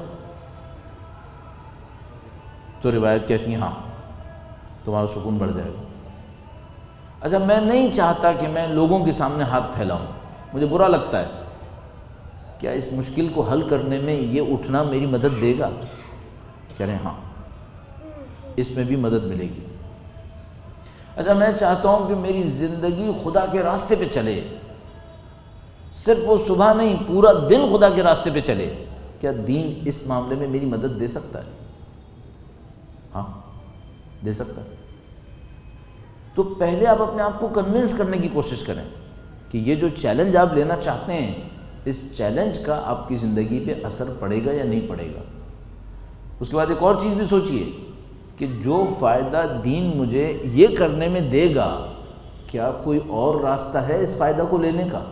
تو روایت کہتی ہے ہاں، تمہارا سکون بڑھ جائے گا۔ اچھا میں نہیں چاہتا کہ میں لوگوں کے سامنے ہاتھ پھیلاؤں، مجھے برا لگتا ہے، کیا اس مشکل کو حل کرنے میں یہ اٹھنا میری مدد دے گا؟ کہہ رہے ہیں ہاں، اس میں بھی مدد ملے گی۔ اچھا میں چاہتا ہوں کہ میری زندگی خدا کے راستے پہ چلے، صرف وہ صبح نہیں پورا دن خدا کے راستے پہ چلے، کیا دین اس معاملے میں میری مدد دے سکتا ہے؟ ہاں دے سکتا ہے۔ تو پہلے آپ اپنے آپ کو کنونس کرنے کی کوشش کریں کہ یہ جو چیلنج آپ لینا چاہتے ہیں، اس چیلنج کا آپ کی زندگی پہ اثر پڑے گا یا نہیں پڑے گا۔ اس کے بعد ایک اور چیز بھی سوچئے کہ جو فائدہ دین مجھے یہ کرنے میں دے گا، کیا کوئی اور راستہ ہے اس فائدہ کو لینے کا؟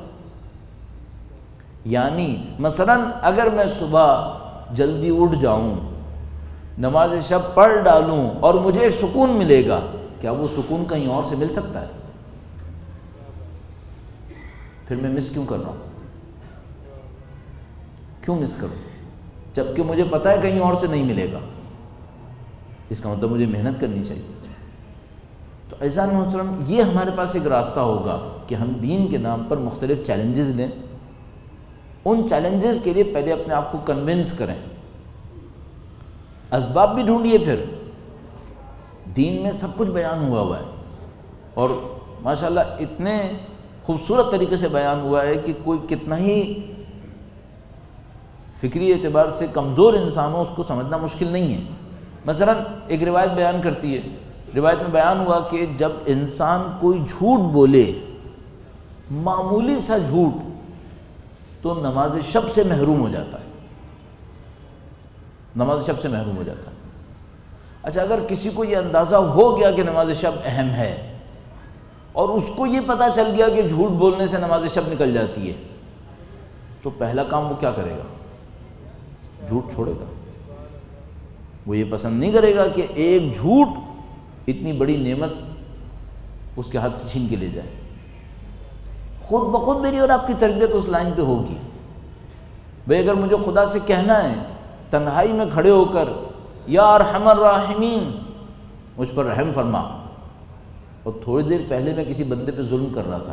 یعنی مثلا اگر میں صبح جلدی اٹھ جاؤں، نماز شب پڑھ ڈالوں اور مجھے ایک سکون ملے گا، کیا وہ سکون کہیں اور سے مل سکتا ہے؟ پھر میں مس کیوں کر رہا ہوں؟ کیوں مس کروں جبکہ مجھے پتا ہے کہیں اور سے نہیں ملے گا؟ اس کا مطلب مجھے محنت کرنی چاہیے۔ تو عزیزان محترم، یہ ہمارے پاس ایک راستہ ہوگا کہ ہم دین کے نام پر مختلف چیلنجز لیں، ان چیلنجز کے لیے پہلے اپنے آپ کو کنونس کریں، اسباب بھی ڈھونڈیے۔ پھر دین میں سب کچھ بیان ہوا ہے اور ماشاءاللہ اتنے خوبصورت طریقے سے بیان ہوا ہے کہ کوئی کتنا ہی فکری اعتبار سے کمزور انسان ہو، اس کو سمجھنا مشکل نہیں ہے۔ مثلا ایک روایت بیان کرتی ہے، روایت میں بیان ہوا کہ جب انسان کوئی جھوٹ بولے، معمولی سا جھوٹ، تو نماز شب سے محروم ہو جاتا ہے، نماز شب سے محروم ہو جاتا ہے۔ اچھا اگر کسی کو یہ اندازہ ہو گیا کہ نماز شب اہم ہے اور اس کو یہ پتہ چل گیا کہ جھوٹ بولنے سے نماز شب نکل جاتی ہے، تو پہلا کام وہ کیا کرے گا؟ جھوٹ چھوڑے گا۔ وہ یہ پسند نہیں کرے گا کہ ایک جھوٹ اتنی بڑی نعمت اس کے ہاتھ سے چھین کے لے جائے۔ خود بخود میری اور آپ کی تربیت اس لائن پہ ہوگی، بھئی اگر مجھے خدا سے کہنا ہے تنہائی میں کھڑے ہو کر یا ارحم الراحمین مجھ پر رحم فرما، اور تھوڑی دیر پہلے میں کسی بندے پہ ظلم کر رہا تھا،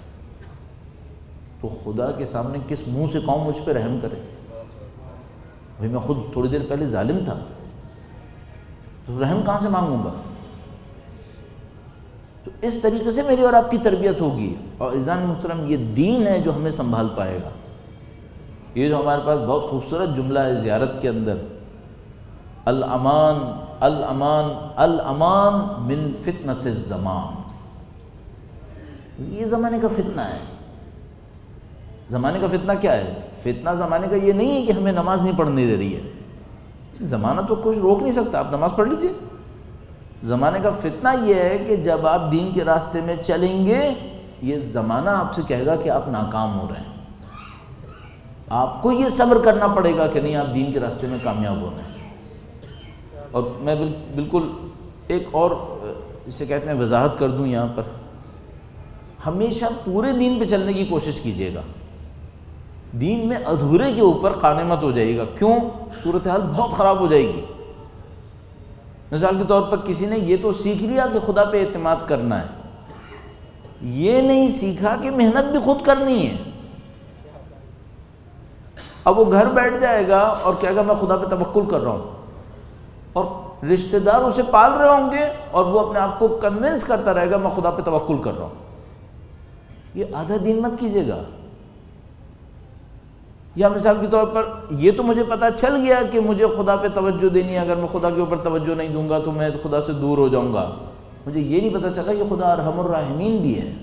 تو خدا کے سامنے کس منہ سے کہوں مجھ پہ رحم کرے؟ بھئی میں خود تھوڑی دیر پہلے ظالم تھا، تو رحم کہاں سے مانگوں گا؟ تو اس طریقے سے میری اور آپ کی تربیت ہوگی، اور عزیزان محترم یہ دین ہے جو ہمیں سنبھال پائے گا۔ یہ جو ہمارے پاس بہت خوبصورت جملہ ہے زیارت کے اندر، الامان الامان الامان من فتنۃ الزمان، یہ زمانے کا فتنہ ہے۔ زمانے کا فتنہ کیا ہے؟ فتنہ زمانے کا یہ نہیں ہے کہ ہمیں نماز نہیں پڑھنے دے رہی ہے، زمانہ تو کچھ روک نہیں سکتا، آپ نماز پڑھ لیجئے۔ زمانے کا فتنہ یہ ہے کہ جب آپ دین کے راستے میں چلیں گے، یہ زمانہ آپ سے کہے گا کہ آپ ناکام ہو رہے ہیں، آپ کو یہ صبر کرنا پڑے گا کہ نہیں آپ دین کے راستے میں کامیاب ہو رہے ہیں۔ اور میں بالکل ایک اور اسے کہتے ہیں وضاحت کر دوں یہاں پر، ہمیشہ پورے دین پہ چلنے کی کوشش کیجیے گا، دین میں ادھورے کے اوپر قانے مت ہو جائے گا۔ کیوں؟ صورتحال بہت خراب ہو جائے گی۔ مثال کے طور پر کسی نے یہ تو سیکھ لیا کہ خدا پہ اعتماد کرنا ہے، یہ نہیں سیکھا کہ محنت بھی خود کرنی ہے۔ اب وہ گھر بیٹھ جائے گا اور کہے گا میں خدا پہ توکل کر رہا ہوں، اور رشتہ دار اسے پال رہے ہوں گے اور وہ اپنے آپ کو کنونس کرتا رہے گا میں خدا پہ توکل کر رہا ہوں۔ یہ آدھا دین مت کیجیے گا۔ یا مثال کے طور پر یہ تو مجھے پتا چل گیا کہ مجھے خدا پہ توجہ دینی ہے، اگر میں خدا کے اوپر توجہ نہیں دوں گا تو میں خدا سے دور ہو جاؤں گا، مجھے یہ نہیں پتا چلا کہ خدا ارحم الراحمین بھی ہے۔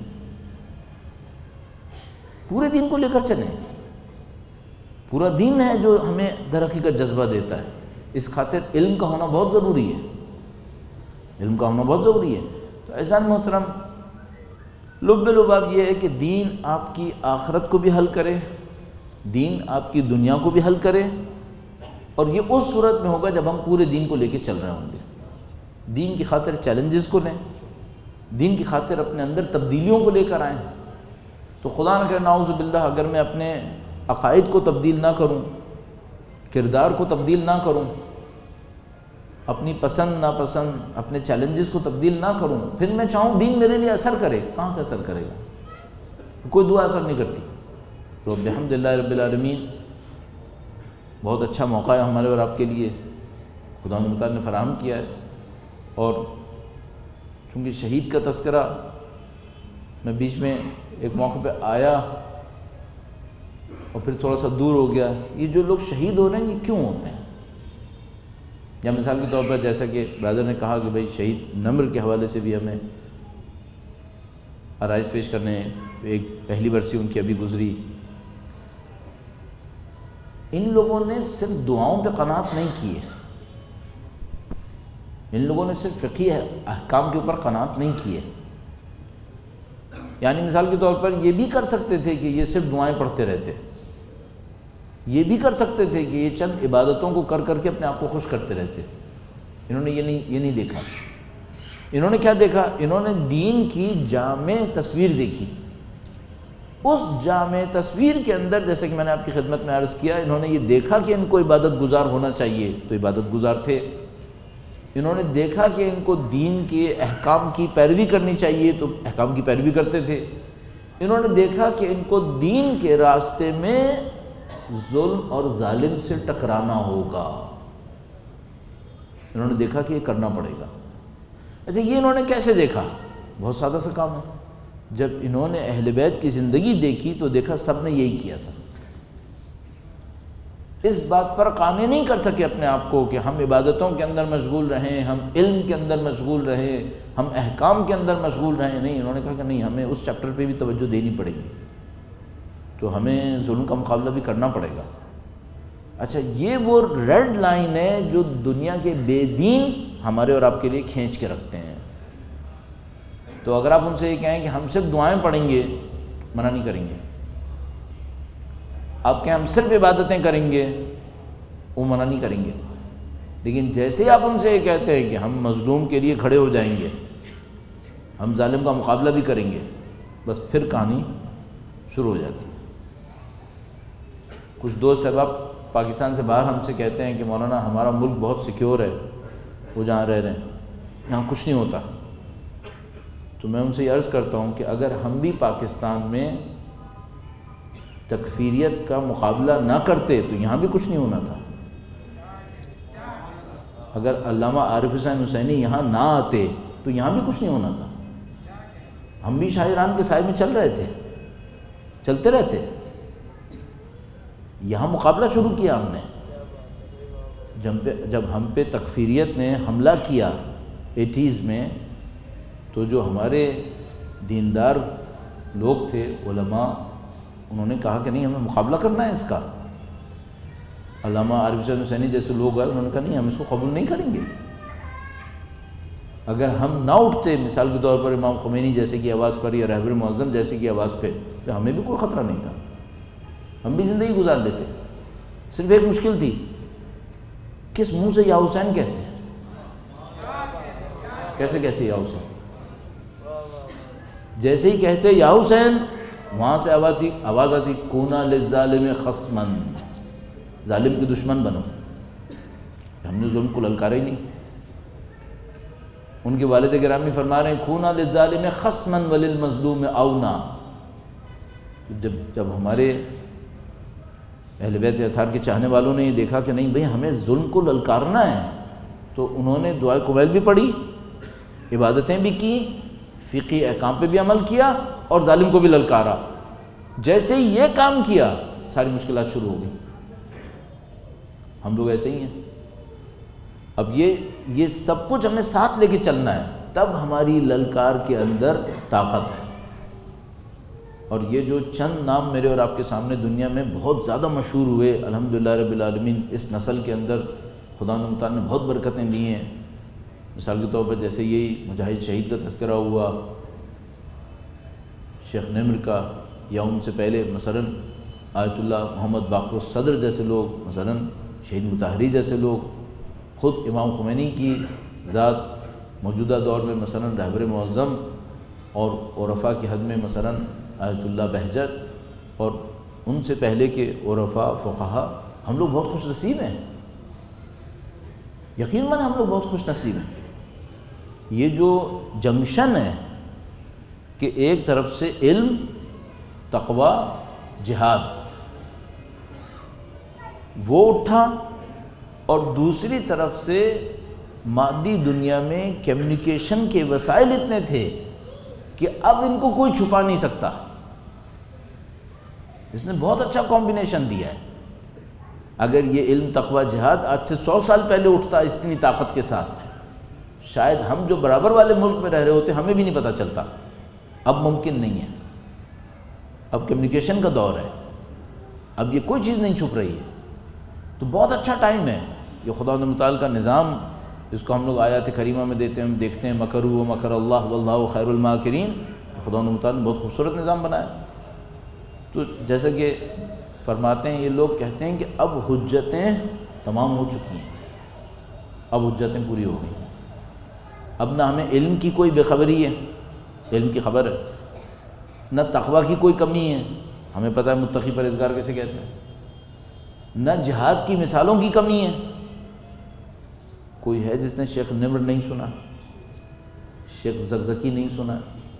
پورے دین کو لے کر چلیں، پورا دین ہے جو ہمیں در حقیقت جذبہ دیتا ہے۔ اس خاطر علم کا ہونا بہت ضروری ہے، علم کا ہونا بہت ضروری ہے۔ تو عزیزان محترم، لب لباب یہ ہے کہ دین آپ کی آخرت کو بھی حل کرے، دین آپ کی دنیا کو بھی حل کرے، اور یہ اس صورت میں ہوگا جب ہم پورے دین کو لے کے چل رہے ہوں گے۔ دین کی خاطر چیلنجز کو لیں، دین کی خاطر اپنے اندر تبدیلیوں کو لے کر آئیں۔ تو خدا نہ کرے نعوذ باللہ اگر میں اپنے عقائد کو تبدیل نہ کروں، کردار کو تبدیل نہ کروں، اپنی پسند ناپسند اپنے چیلنجز کو تبدیل نہ کروں، پھر میں چاہوں دین میرے لیے اثر کرے، کہاں سے اثر کرے گا؟ کوئی دعا اثر نہیں کرتی۔ تو الحمدللہ رب العالمین، بہت اچھا موقع ہے ہمارے اور آپ کے لیے، خدا متعال نے فراہم کیا ہے۔ اور چونکہ شہید کا تذکرہ میں بیچ میں ایک موقع پہ آیا اور پھر تھوڑا سا دور ہو گیا، یہ جو لوگ شہید ہو رہے ہیں یہ کیوں ہوتے ہیں؟ یا مثال کے طور پر جیسا کہ برادر نے کہا کہ بھئی شہید نمر کے حوالے سے بھی ہمیں آرائز پیش کرنے ہیں، ایک پہلی برسی ان کی ابھی گزری۔ ان لوگوں نے صرف دعاؤں پہ قناعت نہیں کی ہے، ان لوگوں نے صرف فقہی احکام کے اوپر قناعت نہیں کی ہے۔ یعنی مثال کے طور پر یہ بھی کر سکتے تھے کہ یہ صرف دعائیں پڑھتے رہتے، یہ بھی کر سکتے تھے کہ یہ چند عبادتوں کو کر کر کے اپنے آپ کو خوش کرتے رہتے۔ انہوں نے یہ نہیں دیکھا۔ انہوں نے کیا دیکھا؟ انہوں نے دین کی جامع تصویر دیکھی۔ اس جامع تصویر کے اندر جیسے کہ میں نے آپ کی خدمت میں عرض کیا، انہوں نے یہ دیکھا کہ ان کو عبادت گزار ہونا چاہیے تو عبادت گزار تھے، انہوں نے دیکھا کہ ان کو دین کے احکام کی پیروی کرنی چاہیے تو احکام کی پیروی کرتے تھے، انہوں نے دیکھا کہ ان کو دین کے راستے میں ظلم اور ظالم سے ٹکرانا ہوگا، انہوں نے دیکھا کہ یہ کرنا پڑے گا۔ اچھا یہ انہوں نے کیسے دیکھا؟ بہت سادہ سا کام ہے، جب انہوں نے اہل بیت کی زندگی دیکھی تو دیکھا سب نے یہی کیا تھا۔ اس بات پر قانع نہیں کر سکے اپنے آپ کو کہ ہم عبادتوں کے اندر مشغول رہیں، ہم علم کے اندر مشغول رہیں، ہم احکام کے اندر مشغول رہیں، نہیں، انہوں نے کہا کہ نہیں، ہمیں اس چیپٹر پہ بھی توجہ دینی پڑے گی، تو ہمیں ظلم کا مقابلہ بھی کرنا پڑے گا۔ اچھا یہ وہ ریڈ لائن ہے جو دنیا کے بے دین ہمارے اور آپ کے لیے کھینچ کے رکھتے ہیں۔ تو اگر آپ ان سے یہ کہیں کہ ہم صرف دعائیں پڑھیں گے، منع نہیں کریں گے۔ آپ کہیں ہم صرف عبادتیں کریں گے، وہ منع نہیں کریں گے۔ لیکن جیسے آپ ان سے یہ کہتے ہیں کہ ہم مظلوم کے لیے کھڑے ہو جائیں گے، ہم ظالم کا مقابلہ بھی کریں گے، بس پھر کہانی شروع ہو جاتی ہے۔ کچھ دوست احباب پاکستان سے باہر ہم سے کہتے ہیں کہ مولانا ہمارا ملک بہت سیکیور ہے، وہ جہاں رہ رہے ہیں یہاں کچھ نہیں ہوتا، تو میں ان سے یہ عرض کرتا ہوں کہ اگر ہم بھی پاکستان میں تکفیریت کا مقابلہ نہ کرتے تو یہاں بھی کچھ نہیں ہونا تھا۔ اگر علامہ عارف حسین حسینی یہاں نہ آتے تو یہاں بھی کچھ نہیں ہونا تھا، ہم بھی شاہ ایران کے سائے میں چل رہے تھے، چلتے رہتے۔ یہاں مقابلہ شروع کیا ہم نے، جب ہم پہ تکفیریت نے حملہ کیا 80s میں، تو جو ہمارے دیندار لوگ تھے علماء، انہوں نے کہا کہ نہیں ہمیں مقابلہ کرنا ہے اس کا۔ علامہ عارف حسین حسینی جیسے لوگ آئے، انہوں نے کہا نہیں ہم اس کو قبول نہیں کریں گے۔ اگر ہم نہ اٹھتے مثال کے طور پر امام خمینی جیسے کی آواز پر یا رہبر معظم جیسے کی آواز پہ، تو ہمیں بھی کوئی خطرہ نہیں تھا، ہم بھی زندگی گزار لیتے۔ صرف ایک مشکل تھی، کس منہ سے یا حسین کہتے ہیں، کیسے کہتے یا حسین؟ جیسے ہی کہتے یا حسین، وہاں سے آواز آتی کونا للظالم خصمن، ظالم کے دشمن بنو۔ ہم نے ظلم کو للکارا ہی نہیں۔ ان کے والد گرامی فرما رہے ہیں کونا للظالم خصمن وللمظلوم اونا۔ جب ہمارے اہل بیت اطہار کے چاہنے والوں نے یہ دیکھا کہ نہیں بھئی ہمیں ظلم کو للکارنا ہے، تو انہوں نے دعائے قبیل بھی پڑھی، عبادتیں بھی کی، فقہی احکام پہ بھی عمل کیا اور ظالم کو بھی للکارا۔ جیسے ہی یہ کام کیا ساری مشکلات شروع ہو گئی۔ ہم لوگ ایسے ہی ہیں۔ اب یہ سب کچھ ہمیں ساتھ لے کے چلنا ہے، تب ہماری للکار کے اندر طاقت ہے۔ اور یہ جو چند نام میرے اور آپ کے سامنے دنیا میں بہت زیادہ مشہور ہوئے الحمدللہ رب العالمین، اس نسل کے اندر خدا متعال نے بہت برکتیں دی ہیں۔ مثال کے طور پر جیسے یہی مجاہد شہید کا تذکرہ ہوا، شیخ نمر کا، یا ان سے پہلے مثلاً آیت اللہ محمد باقر الصدر جیسے لوگ، مثلاً شہید مطہری جیسے لوگ، خود امام خمینی کی ذات موجودہ دور میں مثلاً رہبر معظم، اور عرفاء کی حد میں مثلاً آیت اللہ بہجت، اور ان سے پہلے کے عرفاء فقہا۔ ہم لوگ بہت خوش نصیب ہیں، یقیناً ہم لوگ بہت خوش نصیب ہیں۔ یہ جو جنکشن ہے کہ ایک طرف سے علم، تقوی، جہاد وہ اٹھا، اور دوسری طرف سے مادی دنیا میں کمیونیکیشن کے وسائل اتنے تھے کہ اب ان کو کوئی چھپا نہیں سکتا۔ اس نے بہت اچھا کمبینیشن دیا ہے۔ اگر یہ علم، تقوی، جہاد آج سے 100 سال پہلے اٹھتا اتنی طاقت کے ساتھ، شاید ہم جو برابر والے ملک میں رہ رہے ہوتے ہمیں بھی نہیں پتہ چلتا۔ اب ممکن نہیں ہے، اب کمیونیکیشن کا دور ہے، اب یہ کوئی چیز نہیں چھپ رہی ہے، تو بہت اچھا ٹائم ہے۔ یہ خدا متعال کا نظام، اس کو ہم لوگ آیات کریمہ میں ہم دیکھتے ہیں، مکروا ومکر اللہ واللہ خیر الماکرین۔ خدا متعال نے بہت خوبصورت نظام بنایا۔ تو جیسا کہ فرماتے ہیں، یہ لوگ کہتے ہیں کہ اب حجتیں تمام ہو چکی ہیں، اب حجتیں پوری ہو گئیں، اب نہ ہمیں علم کی کوئی بے خبری ہے، علم کی خبر ہے، نہ تقوی کی کوئی کمی ہے، ہمیں پتہ ہے متقی پرہیزگار کیسے کہتے ہیں، نہ جہاد کی مثالوں کی کمی ہے۔ کوئی ہے جس نے شیخ نمر نہیں سنا، شیخ زکزکی نہیں سنا؟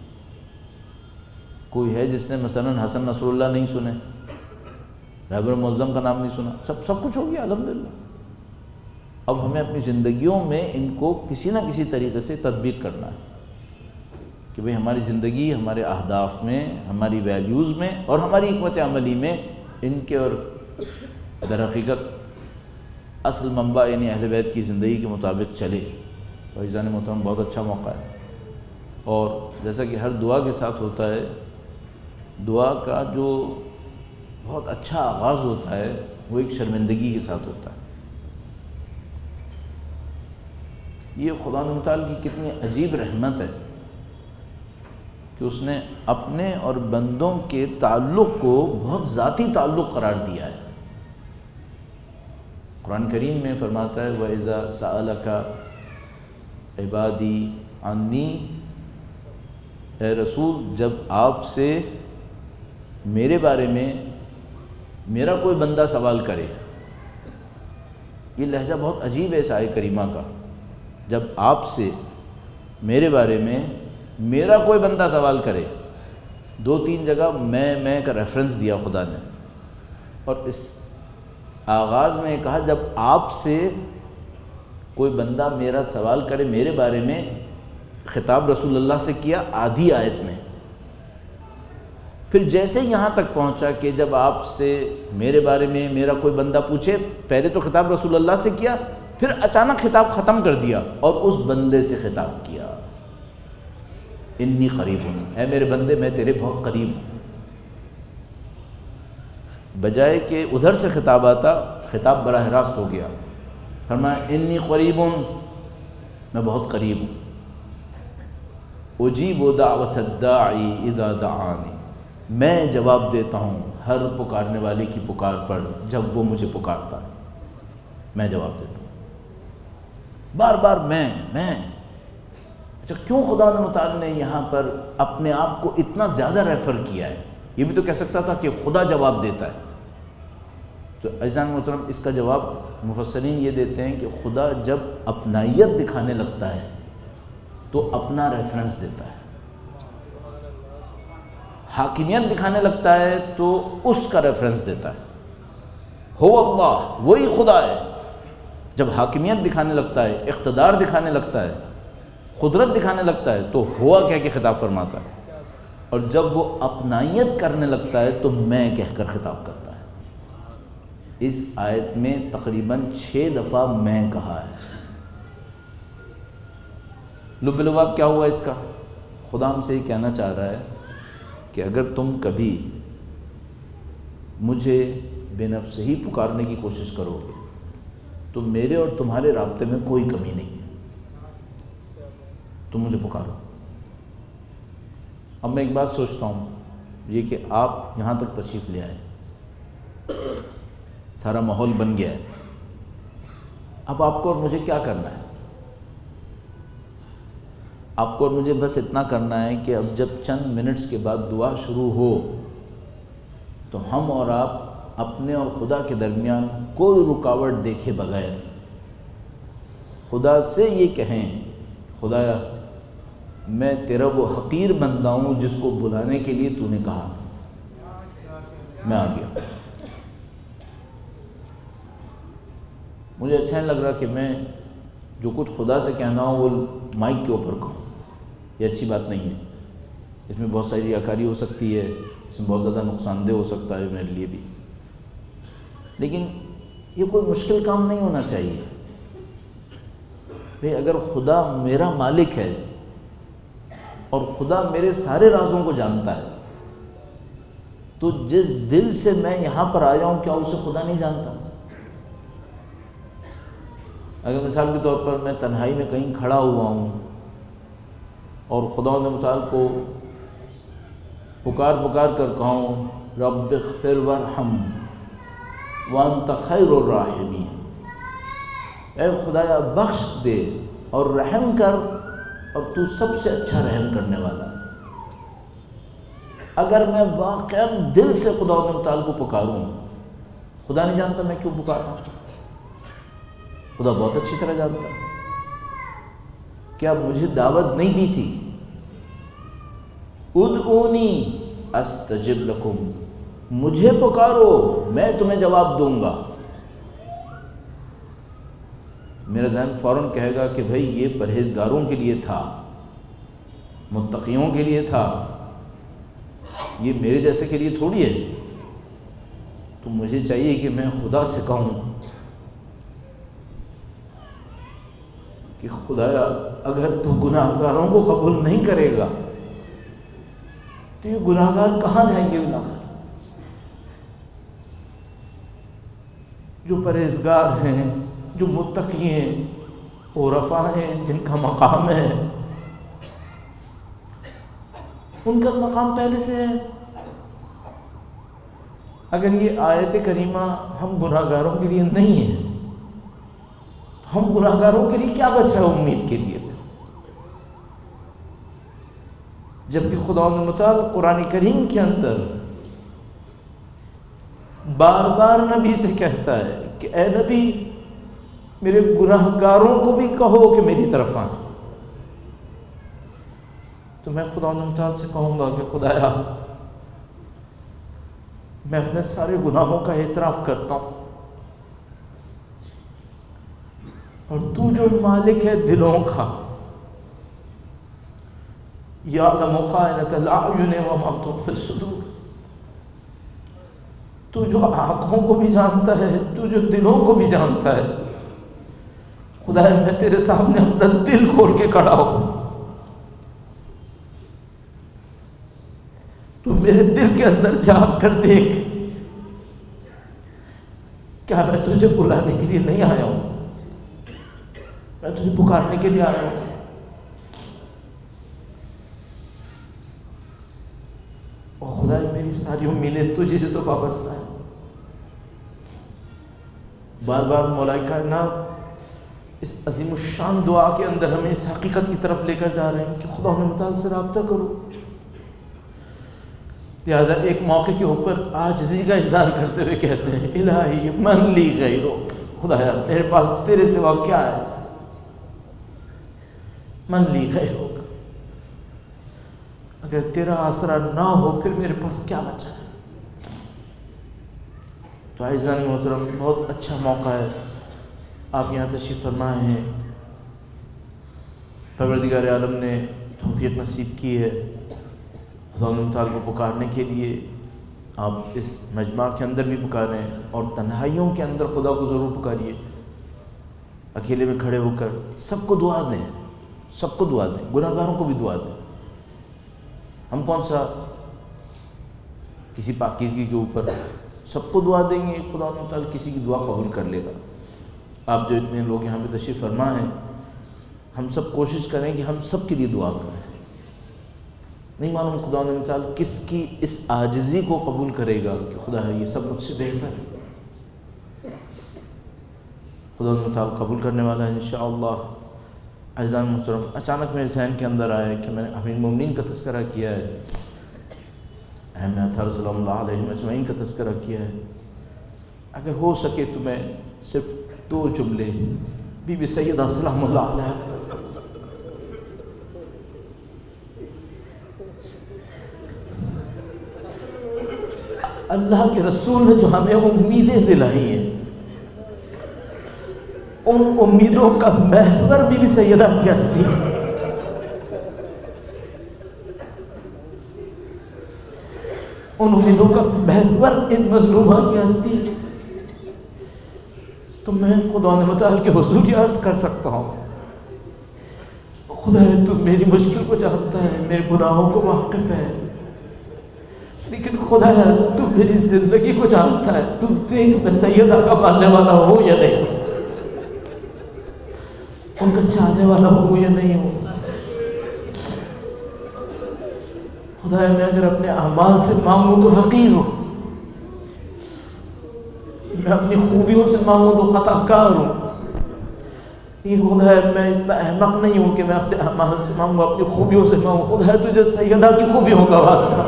کوئی ہے جس نے مثلا حسن نصر اللہ نہیں سنے، رہبر معظم کا نام نہیں سنا؟ سب کچھ ہو گیا الحمدللہ۔ اب ہمیں اپنی زندگیوں میں ان کو کسی نہ کسی طریقے سے تطبیق کرنا ہے کہ بھئی ہماری زندگی، ہمارے اہداف میں، ہماری ویلیوز میں اور ہماری حکمت عملی میں ان کے، اور در حقیقت اصل منبع یعنی اہل بیت کی زندگی کے مطابق چلے۔ بھائیزان محترم، بہت اچھا موقع ہے، اور جیسا کہ ہر دعا کے ساتھ ہوتا ہے، دعا کا جو بہت اچھا آغاز ہوتا ہے وہ ایک شرمندگی کے ساتھ ہوتا ہے۔ یہ خدا متعال کی کتنی عجیب رحمت ہے کہ اس نے اپنے اور بندوں کے تعلق کو بہت ذاتی تعلق قرار دیا ہے۔ قرآن کریم میں فرماتا ہے وَإِذَا سَأَلَكَ عِبَادِي عَنِّي، اے رسول جب آپ سے میرے بارے میں میرا کوئی بندہ سوال کرے، یہ لہجہ بہت عجیب ہے اس آیت کریمہ کا. جب آپ سے میرے بارے میں میرا کوئی بندہ سوال کرے، 2-3 جگہ میں کا ریفرنس دیا خدا نے، اور اس آغاز میں کہا جب آپ سے کوئی بندہ میرا سوال کرے میرے بارے میں، خطاب رسول اللہ سے کیا آدھی آیت میں. پھر جیسے یہاں تک پہنچا کہ جب آپ سے میرے بارے میں میرا کوئی بندہ پوچھے، پہلے تو خطاب رسول اللہ سے کیا، پھر اچانک خطاب ختم کر دیا اور اس بندے سے خطاب کیا، انی قریب ہوں، اے میرے بندے میں تیرے بہت قریب ہوں. بجائے کہ ادھر سے خطاب آتا، خطاب براہ راست ہو گیا. فرمایا انی قریب ہوں، میں بہت قریب ہوں. اجیب دعوت الداعی اذا دعانی، میں جواب دیتا ہوں ہر پکارنے والے کی پکار پر جب وہ مجھے پکارتا ہے، میں جواب دیتا ہوں. بار بار میں. اچھا کیوں خدا متعال نے یہاں پر اپنے آپ کو اتنا زیادہ ریفر کیا ہے؟ یہ بھی تو کہہ سکتا تھا کہ خدا جواب دیتا ہے. تو عزیزان محترم اس کا جواب مفسرین یہ دیتے ہیں کہ خدا جب اپنائیت دکھانے لگتا ہے تو اپنا ریفرنس دیتا ہے، حاکمیت دکھانے لگتا ہے تو اس کا ریفرنس دیتا ہے. ہو اللہ، وہی خدا ہے. جب حاکمیت دکھانے لگتا ہے، اقتدار دکھانے لگتا ہے، قدرت دکھانے لگتا ہے تو ہوا کہہ کے خطاب فرماتا ہے، اور جب وہ اپنائیت کرنے لگتا ہے تو میں کہہ کر خطاب کرتا ہے. اس آیت میں تقریباً 6 دفعہ میں کہا ہے. لب لباب کیا ہوا اس کا؟ خدا ہم سے یہ کہنا چاہ رہا ہے کہ اگر تم کبھی مجھے بے نفس ہی پکارنے کی کوشش کرو گے تو میرے اور تمہارے رابطے میں کوئی کمی نہیں ہے، تم مجھے پکارو. اب میں ایک بات سوچتا ہوں، یہ کہ آپ یہاں تک تشریف لے آئے، سارا ماحول بن گیا ہے، اب آپ کو اور مجھے کیا کرنا ہے؟ آپ کو اور مجھے بس اتنا کرنا ہے کہ اب جب چند منٹس کے بعد دعا شروع ہو تو ہم اور آپ اپنے اور خدا کے درمیان کوئی رکاوٹ دیکھے بغیر خدا سے یہ کہیں، خدایا میں تیرا وہ حقیر بندہ ہوں جس کو بلانے کے لیے تو نے کہا، میں آ گیا. مجھے اچھا نہیں لگ رہا کہ میں جو کچھ خدا سے کہنا ہوں وہ مائک کے اوپر کہوں، یہ اچھی بات نہیں ہے. اس میں بہت ساری ریاکاری ہو سکتی ہے، اس میں بہت زیادہ نقصان دہ ہو سکتا ہے میرے لیے بھی. لیکن یہ کوئی مشکل کام نہیں ہونا چاہیے. بھئی اگر خدا میرا مالک ہے اور خدا میرے سارے رازوں کو جانتا ہے تو جس دل سے میں یہاں پر آیا ہوں کیا اسے خدا نہیں جانتا؟ اگر مثال کے طور پر میں تنہائی میں کہیں کھڑا ہوا ہوں اور خدا متعال کو پکار کر کہوں رب اغفر وارحم وانت خیر الراحمین، اے خدایا بخش دے اور رحم کر اور تو سب سے اچھا رحم کرنے والا. اگر میں واقعا دل سے خدا متعال کو پکاروں، خدا نہیں جانتا میں کیوں پکار رہا ہوں؟ خدا بہت اچھی طرح جانتا ہے. کیا مجھے دعوت نہیں دی تھی؟ ادعونی استجب لکم، مجھے پکارو میں تمہیں جواب دوں گا. میرا ذہن فوراً کہے گا کہ بھئی یہ پرہیزگاروں کے لیے تھا، متقیوں کے لیے تھا، یہ میرے جیسے کے لیے تھوڑی ہے. تو مجھے چاہیے کہ میں خدا سے کہوں کہ خدایا اگر تو گناہگاروں کو قبول نہیں کرے گا تو یہ گناہگار کہاں جائیں گے بالآخر؟ جو پرہیزگار ہیں، جو متقی ہیں، عرفاء ہیں، جن کا مقام ہے، ان کا مقام پہلے سے ہے. اگر یہ آیت کریمہ ہم گناہگاروں کے لیے نہیں ہے تو ہم گناہگاروں کے لیے کیا بچا ہے امید کے لیے؟ جبکہ خدا متعال قرآن کریم کے اندر بار بار نبی سے کہتا ہے کہ اے نبی میرے گناہ گاروں کو بھی کہو کہ میری طرف آئیں. تو میں خدا تعالیٰ سے کہوں گا کہ خدایا میں اپنے سارے گناہوں کا اعتراف کرتا ہوں، اور تو جو مالک ہے دلوں کا، یعلم خائنۃ الاعین وما تخفی الصدور، تو جو آنکھوں کو بھی جانتا ہے، تو جو دلوں کو بھی جانتا ہے، خدایا میں تیرے سامنے اپنا دل کھول کے کھڑا ہوں، تو میرے دل کے اندر جھانک کر دیکھ، کیا میں تجھے بلانے کے لیے نہیں آیا ہوں؟ میں تجھے پکارنے کے لیے آیا ہوں. اور خدا میری ساری امیدیں تجھے سے تو وابستہ ہیں. بار بار مولا کائنات اس عظیم الشان دعا کے اندر ہمیں اس حقیقت کی طرف لے کر جا رہے ہیں کہ خدا متعال سے رابطہ کرو. لہذا ایک موقع کے اوپر عاجزی کا اظہار کرتے ہوئے کہتے ہیں الہی من لی غیرک، خدایا میرے پاس تیرے سوا کیا ہے؟ من لی غیرک، اگر تیرا آسرا نہ ہو پھر میرے پاس کیا بچا ہے؟ تو عزیزان محترم، بہت اچھا موقع ہے، آپ یہاں تشریف فرمائے ہیں. پروردگار عالم نے توفیق نصیب کی ہے خدا تعالیٰ کو پکارنے کے لیے. آپ اس مجمع کے اندر بھی پکاریں اور تنہائیوں کے اندر خدا کو ضرور پکاریے. اکیلے میں کھڑے ہو کر سب کو دعا دیں، سب کو دعا دیں، گناہ گاروں کو بھی دعا دیں. ہم کون سا کسی پاکیزگی کے اوپر سب کو دعا دیں گے، خدا تعالیٰ کسی کی دعا قبول کر لے گا. آپ جو اتنے لوگ یہاں پہ تشریف فرما ہیں، ہم سب کوشش کریں کہ ہم سب کے لیے دعا کریں. نہیں معلوم خدا تعالیٰ کس کی اس عاجزی کو قبول کرے گا کہ خدا ہے یہ سب مجھ سے بہتر ہے. خدا تعالیٰ قبول کرنے والا ہے انشاءاللہ. عزیزان محترم، اچانک میرے ذہن کے اندر آیا کہ میں نے امیر المومنین کا تذکرہ کیا ہے، اہم اطہار صلی اللہ علیہ اجمعین کا تذکرہ کیا ہے. اگر ہو سکے تو میں صرف 2 جملے بی بی سیدہ سلام اللہ علیہ کا تذکرہ. اللہ کے رسول نے جو ہمیں امیدیں دلائی ہیں، ان امیدوں کا محور بی بی سیدہ کی ہستی ہے. ان امیدوں کا محور ان مظلومہ کی ہستی ہے. تو میں خدا متعال کے حضور کی عرض کر سکتا ہوں، خدا ہے تو میری مشکل کو جانتا ہے، میرے گناہوں کو واقف ہے، لیکن خدا ہے تو میری زندگی کو جانتا ہے. تو دیکھ میں سیدہ کا ماننے والا ہوں یا نہیں، ان کا چاہنے والا ہوں یا نہیں ہوں. خدا ہے میں اگر اپنے اعمال سے مانگوں تو حقیر ہوں، میں اپنی خوبیوں سے مانگوں تو خطا کار ہوں. لیکن خدا ہے میں اتنا احمق نہیں ہوں کہ میں اپنے اعمال سے مانگوں، اپنی خوبیوں سے مانگوں. خدا ہے تجھے سیدہ کی خوبیوں کا واسطہ،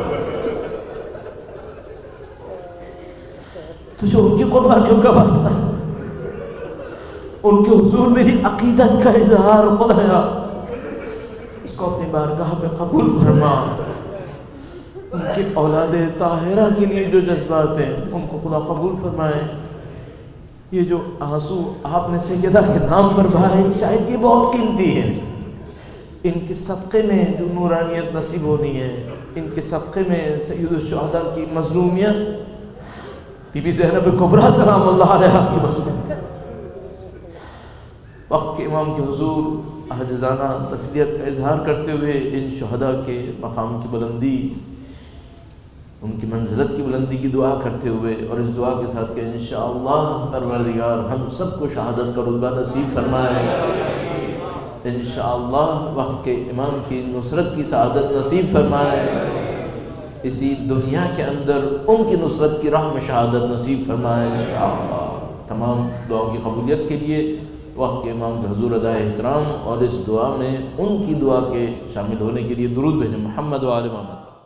تجھے ان کی قربانیوں کا واسطہ، ان کے حضور میری عقیدت کا اظہار خدایا اس کو اپنی بارگاہ میں قبول فرما. ان کی اولاد طاہرہ کے لیے جو جذبات ہیں ان کو خدا قبول فرمائے. یہ جو آنسو آپ نے سیدہ کے نام پر بہائے شاید یہ بہت قیمتی ہے. ان کے صدقے میں جو نورانیت نصیب ہونی ہے، ان کے صدقے میں سید الشہداء کی مظلومیت، بی بی زینب کبریٰ سلام اللہ علیہا کی مظلومیت، وقت کے امام کے حضور عاجزانہ تسلیت کا اظہار کرتے ہوئے ان شہداء کے مقام کی بلندی، ان کی منزلت کی بلندی کی دعا کرتے ہوئے، اور اس دعا کے ساتھ کہ انشاءاللہ پروردگار ہم سب کو شہادت کا رتبہ نصیب فرمائے، انشاءاللہ وقت کے امام کی نصرت کی سعادت نصیب فرمائے، اسی دنیا کے اندر ان کی نصرت کی راہ میں شہادت نصیب فرمائے انشاءاللہ. تمام دعاؤں کی قبولیت کے لیے وقت کے امام کے حضور ادائے احترام اور اس دعا میں ان کی دعا کے شامل ہونے کے لیے درود بھیجیں. محمد و آل محمد.